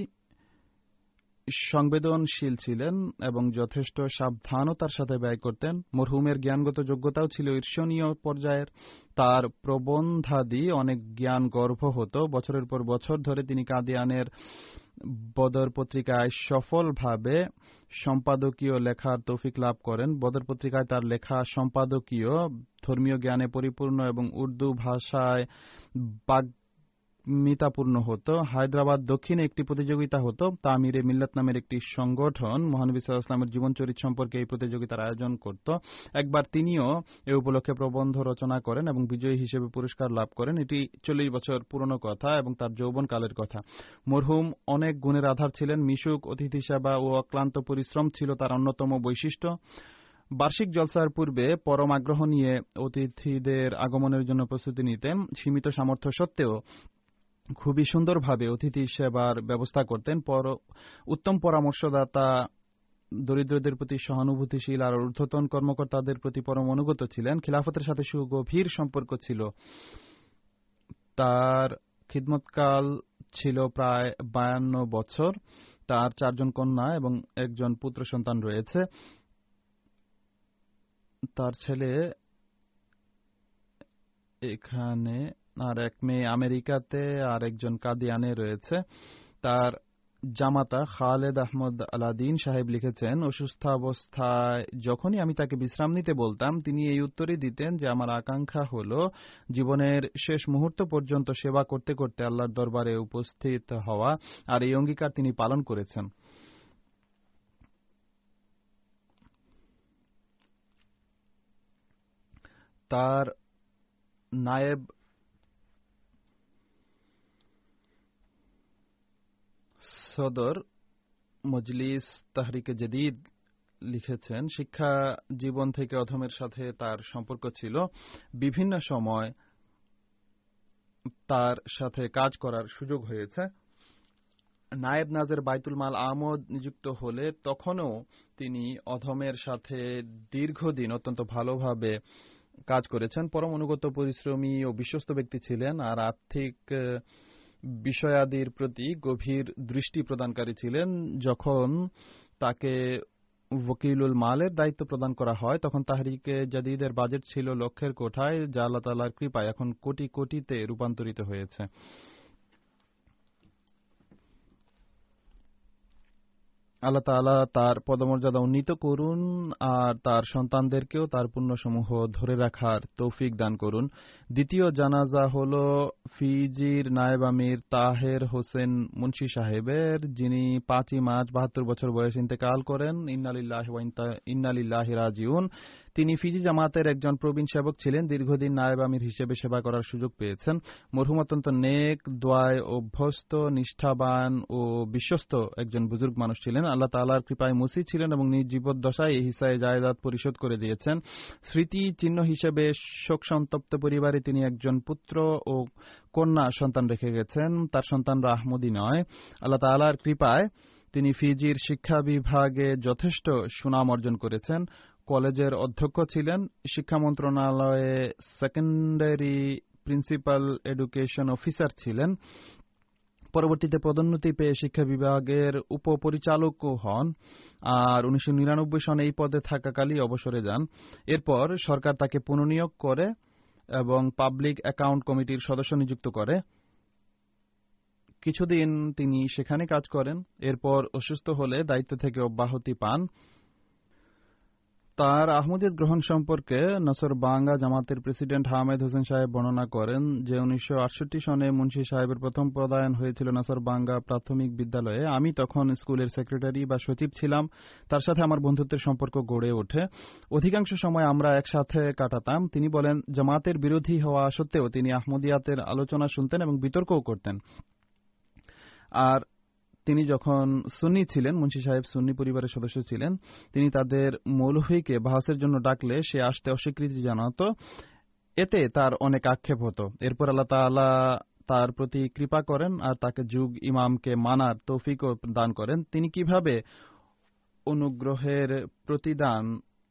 B: সংবেদনশীল ছিলেন এবং যথেষ্ট সাবধানতার সাথে ব্যয় করতেন। মরহুমের জ্ঞানগত যোগ্যতাও ছিল ঈর্ষণীয় পর্যায়ের। তার প্রবন্ধাদি অনেক জ্ঞান গর্ভ হতো। বছরের পর বছর ধরে তিনি কাদিয়ানের বদর পত্রিকায় সফলভাবে সম্পাদকীয় লেখার তৌফিক লাভ করেন। বদর পত্রিকায় তার লেখা সম্পাদকীয় ধর্মীয় জ্ঞানে পরিপূর্ণ এবং উর্দু ভাষায় মিতাপূর্ণ হতো। হায়দ্রাবাদ দক্ষিণে একটি প্রতিযোগিতা হতো। তামিরে মিল্লাত নামের একটি সংগঠন মহানবী সাল্লাল্লাহু আলাইহি ওয়াসাল্লামের জীবনচরিত সম্পর্কে এই প্রতিযোগিতার আয়োজন করত। একবার তিনিও এ উপলক্ষে প্রবন্ধ রচনা করেন এবং বিজয়ী হিসেবে পুরস্কার লাভ করেন। এটি 40 বছর পুরনো কথা এবং তার যৌবনকালের কথা। মরহুম অনেক গুণের আধার ছিলেন। মিশুক, অতিথি সেবা ও অক্লান্ত পরিশ্রম ছিল তার অন্যতম বৈশিষ্ট্য। বার্ষিক জলসার পূর্বে পরম আগ্রহ নিয়ে অতিথিদের আগমনের জন্য প্রস্তুতি নিতেন। সীমিত সামর্থ্য সত্ত্বেও খুবই সুন্দরভাবে অতিথি সেবার ব্যবস্থা করতেন। উত্তম পরামর্শদাতা, দরিদ্রদের প্রতি সহানুভূতিশীল আর ঊর্ধ্বতন কর্মকর্তাদের প্রতি পরম অনুগত ছিলেন। খিলাফতের সাথে সুগভীর সম্পর্ক ছিল। তার খিদমতকাল ছিল প্রায় 52 বছর। তার 4 জন কন্যা এবং 1 জন পুত্র সন্তান রয়েছে। তার ছেলে এখানে আর 1 মেয়ে আমেরিকাতে আর 1 জন কাদিয়ানে রয়েছে। তার জামাতা খালেদ আহমদ আলাদিন সাহেব লিখেছেন, অসুস্থাবস্থায় যখনই আমি তাকে বিশ্রাম নিতে বলতাম তিনি এই উত্তরই দিতেন যে আমার আকাঙ্ক্ষা হল জীবনের শেষ মুহূর্ত পর্যন্ত সেবা করতে করতে আল্লাহর দরবারে উপস্থিত হওয়া, আর এই অঙ্গীকার তিনি পালন করেছেন। তার নায়েব সদর মজলিস তাহরিকে জদিদ লিখেছেন, শিক্ষা জীবন থেকে অধমের সাথে তার সম্পর্ক ছিল। বিভিন্ন সময় তার সাথে কাজ করার সুযোগ হয়েছে। নায়েব নাজের বাইতুল মাল আহমদ নিযুক্ত হলে তখনও তিনি অধমের সাথে দীর্ঘদিন অত্যন্ত ভালোভাবে কাজ করেছেন। পরম অনুগত, পরিশ্রমী ও বিশ্বস্ত ব্যক্তি ছিলেন, আর আর্থিক বিষয়াদির প্রতি গভীর দৃষ্টি প্রদানকারী ছিলেন। যখন তাকে ওকিলুল মালের দায়িত্ব প্রদান করা হয় তখন তাহরিকে জাদিদের বাজেট ছিল লক্ষের কোঠায়, যা আল্লাহ তাআলার কৃপায় এখন কোটি কোটিতে রূপান্তরিত হয়েছে। আল্লাহ তাআলা তার পদমর্যাদা উন্নীত করুন আর তার সন্তানদেরকেও তার পুণ্যসমূহ ধরে রাখার তৌফিক দান করুন। দ্বিতীয় জানাজা হল ফিজির নায়েব আমির তাহের হোসেন মুন্সি সাহেবের, যিনি 5 মার্চ 72 বছর বয়সে ইন্তেকাল করেন। ইন্না লিল্লাহি রাজিউন। তিনি ফিজি জামাতের একজন প্রবীণ সেবক ছিলেন, দীর্ঘদিন নায়েব আমির হিসেবে সেবা করার সুযোগ পেয়েছেন। মরহুম অত্যন্ত নেক, দোয়ায় অভ্যস্ত, নিষ্ঠাবান ও বিশ্বস্ত একজন বুজুর্গ মানুষ ছিলেন। আল্লাহ তাআলার কৃপায় মুসি ছিলেন এবং নিজ জীবদ্দশায় এই হিসায় জায়েদাত পরিশোধ করে দিয়েছেন। স্মৃতি চিহ্ন হিসেবে শোক সন্তপ্ত পরিবারে তিনি একজন পুত্র ও কন্যা সন্তান রেখে গেছেন। তার সন্তানরা আহমদী নয়। আল্লাহ তাআলার কৃপায় তিনি ফিজির শিক্ষা বিভাগে যথেষ্ট সুনাম অর্জন করেছেন। কলেজের অধ্যক্ষ ছিলেন। শিক্ষা মন্ত্রণালয়ে সেকেন্ডারি প্রিন্সিপাল এডুকেশন অফিসার ছিলেন। পরবর্তীতে পদোন্নতি পেয়ে শিক্ষা বিভাগের উপপরিচালকও হন, আর 1999 সনে এই পদে থাকাকালই অবসরে যান। এরপর সরকার তাকে পুনর্নিয়োগ করে এবং পাবলিক অ্যাকাউন্ট কমিটির সদস্য নিযুক্ত করে। কিছুদিন তিনি সেখানে কাজ করেন, এরপর অসুস্থ হলে দায়িত্ব থেকে অব্যাহতি পান। তার আহমদিয়ত গ্রহণ সম্পর্কে নসরবাঙ্গা জামাতের প্রেসিডেন্ট হামেদ হোসেন সাহেব বর্ণনা করেন যে 1968 সনে মুন্সি সাহেবের প্রথম পদায়ন হয়েছিল নসরবাঙ্গা প্রাথমিক বিদ্যালয়ে। আমি তখন স্কুলের সেক্রেটারি বা সচিব ছিলাম। তার সাথে আমার বন্ধুত্বের সম্পর্ক গড়ে ওঠে। অধিকাংশ সময় আমরা একসাথে কাটাতাম। তিনি বলেন, জামাতের বিরোধী হওয়া সত্ত্বেও তিনি আহমদিয়াতের আলোচনা শুনতেন এবং বিতর্কও করতেন। আর তিনি যখন সুন্নি ছিলেন, মুন্সি সাহেব সুন্নি পরিবারের সদস্য ছিলেন, তিনি তাদের মৌলভীকে বাহাসের জন্য ডাকলে সে আসতে অস্বীকৃতি জানাতো। এতে তার অনেক আক্ষেপ হতো। এরপর আল্লাহ তাআলা তার প্রতি কৃপা করেন আর তাকে যুগ ইমামকে মানার তৌফিকও দান করেন। তিনি কিভাবে অনুগ্রহের প্রতিদান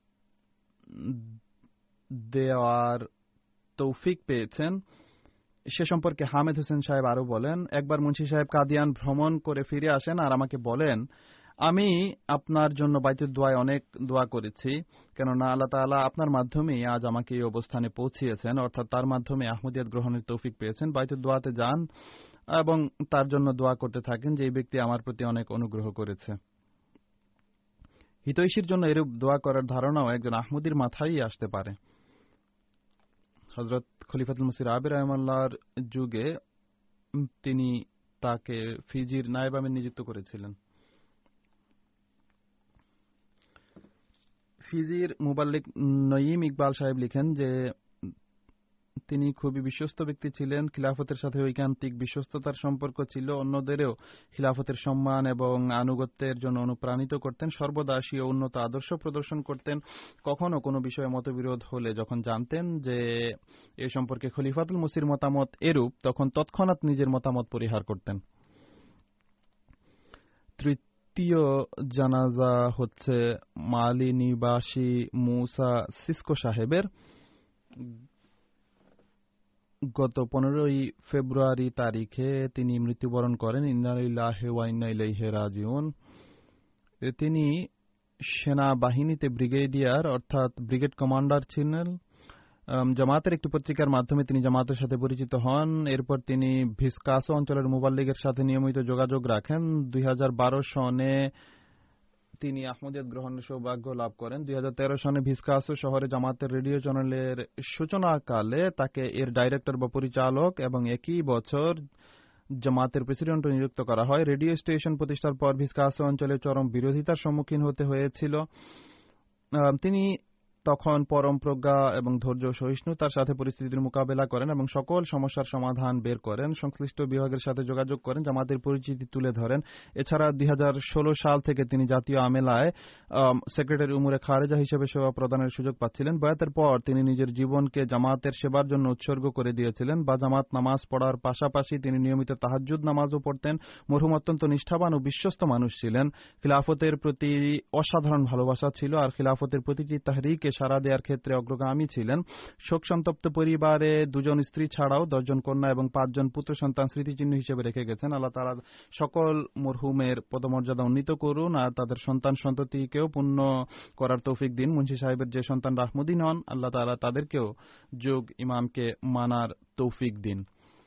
B: দেওয়ার তৌফিক পেয়েছেন সে সম্পর্কে হামেদ হোসেন সাহেব আরো বলেন, একবার মুন্সি সাহেব কাদিয়ান ভ্রমণ করে ফিরে আসেন আর আমাকে বলেন, আমি আপনার জন্য বাইতুল দোয়ায় অনেক দোয়া করেছি, কেননা আল্লাহ তাআলা আপনার মাধ্যমেই আজ আমাকে এই অবস্থানে পৌঁছিয়েছেন, অর্থাৎ তার মাধ্যমে আহমদিয়াত গ্রহণের তৌফিক পেয়েছেন। বাইতুল দোয়াতে যান এবং তার জন্য দোয়া করতে থাকেন যে এই ব্যক্তি আমার প্রতি অনেক অনুগ্রহ করেছে। হিতৈষীর জন্য এরূপ দোয়া করার ধারণাও একজন আহমদীর মাথায় আসতে পারে। হযরত খলিফাতুল মসিহ রাবি রাহিমাহুল্লাহর যুগে তিনি তাকে ফিজির নায়েব আমির নিযুক্ত করেছিলেন। ফিজির মুবাল্লিগ নঈম ইকবাল সাহেব লিখেন যে তিনি খুবই বিশ্বস্ত ব্যক্তি ছিলেন। খিলাফতের সাথে ঐকান্তিক বিশ্বস্ততার সম্পর্ক ছিল। অন্যদেরও খিলাফতের সম্মান এবং আনুগত্যের জন্য অনুপ্রাণিত করতেন। সর্বদা স্বীয় উন্নত আদর্শ প্রদর্শন করতেন। কখনো কোনো বিষয়ে মতবিরোধ হলে যখন জানতেন যে এ সম্পর্কে খলিফাতুল মসির মতামত এরূপ, তখন তৎক্ষণাৎ নিজের মতামত পরিহার করতেন। তৃতীয় জানাজা হচ্ছে মালি নিবাসী মুসা সিসকো সাহেবের। গত 15 ফেব্রুয়ারি তারিখে তিনি মৃত্যুবরণ করেন। ইন্না লিল্লাহি ওয়া ইন্না ইলাইহি রাজিউন। তিনি সেনাবাহিনীতে ব্রিগেডিয়ার অর্থাৎ ব্রিগেড কমান্ডার ছিলেন। জামাতের একটি পত্রিকার মাধ্যমে তিনি জামাতের সাথে পরিচিত হন। এরপর তিনি ভিসকাসো অঞ্চলের মুবাল্লিগের সাথে নিয়মিত যোগাযোগ রাখেন। 2012 সনে তিনি আহমদিয়ত গ্রহণের সৌভাগ্য লাভ করেন। 2013 সনে ভিসকাসো শহরে জামাতের রেডিও চ্যানেলের সূচনাকালে তাকে এর ডাইরেক্টর বা পরিচালক এবং একই বছর জামাতের প্রেসিডেন্ট নিযুক্ত করা হয়। রেডিও স্টেশন প্রতিষ্ঠার পর ভিসকাসো অঞ্চলে চরম বিরোধিতার সম্মুখীন হতে হয়েছিল। তিনি তখন পরম প্রজ্ঞা এবং ধৈর্য সহিষ্ণুতার সাথে পরিস্থিতির মোকাবেলা করেন এবং সকল সমস্যার সমাধান বের করেন, সংশ্লিষ্ট বিভাগের সাথে যোগাযোগ করেন, জামাতের পরিচিতি তুলে ধরেন। এছাড়া 2016 সাল থেকে তিনি জাতীয় আমেলায় সেক্রেটারি উমুরে খারেজা হিসেবে সেবা প্রদানের সুযোগ পাচ্ছিলেন। বয়াতের পর তিনি নিজের জীবনকে জামাতের সেবার জন্য উৎসর্গ করে দিয়েছিলেন। বা জামাত নামাজ পড়ার পাশাপাশি তিনি নিয়মিত তাহাজ্জুদ নামাজও পড়তেন। মরহুম অত্যন্ত নিষ্ঠাবান ও বিশ্বস্ত মানুষ ছিলেন। খিলাফতের প্রতি অসাধারণ ভালোবাসা ছিল আর খিলাফতের প্রতিটি তাহরিকে সারা দেওয়ার ক্ষেত্রে অগ্রগামী ছিলেন। শোক সন্তপ্ত পরিবারে 2 জন স্ত্রী ছাড়াও 10 জন কন্যা এবং 5 জন পুত্র সন্তান স্মৃতিচিহ্ন হিসেবে রেখে গেছেন। আল্লাহ তাআলা সকল মরহুমের পদমর্যাদা উন্নীত করুন আর তাদের সন্তান সন্ততিকেও পূর্ণ করার তৌফিক দিন। মুন্সি সাহেবের যে সন্তান রাহমুদ্দিন হন, আল্লাহ তাআলা তাদেরকেও যোগ ইমামকে মানার তৌফিক দিন।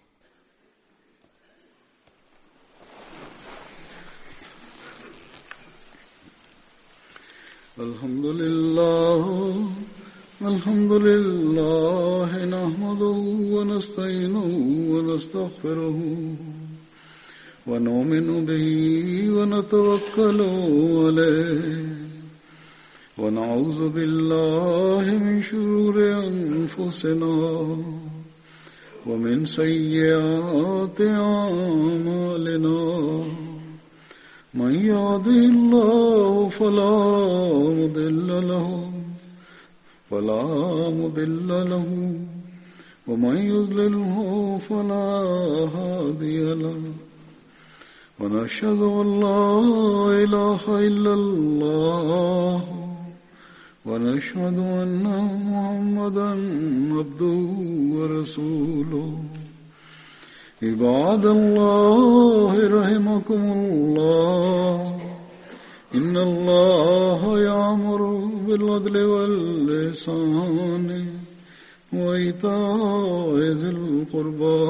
A: আলহামদুলিল্লাহ নাহমাদুহু ওয়া নাস্তাঈনুহু ওয়া নাস্তাগফিরুহু ওয়া নু'মিনু বিহি ওয়া নাতাওয়াক্কালু আলাইহি ওয়া নাউযু বিল্লাহি মিন শুরুরি আনফুসিনা ওয়া মিন সাইয়্যাতি আ'মালিনা من يهده الله فلا مضل له ومن يضلله فلا هادي له ونشهد أن لا إله إلا الله ونشهد أن محمدا عبده ورسوله عباد الله رحمكم الله إن الله يأمر بالعدل والإحسان وإيتاء ذي القربى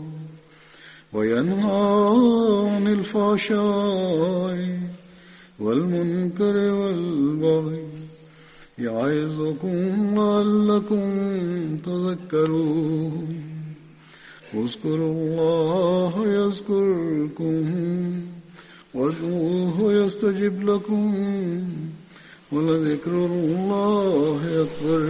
A: وينهى عن الفحشاء والمنكر والبغي يعظكم لعلكم تذكرون اذكروا الله يذكركم وادعوه يستجب لكم ولذكر الله أكبر.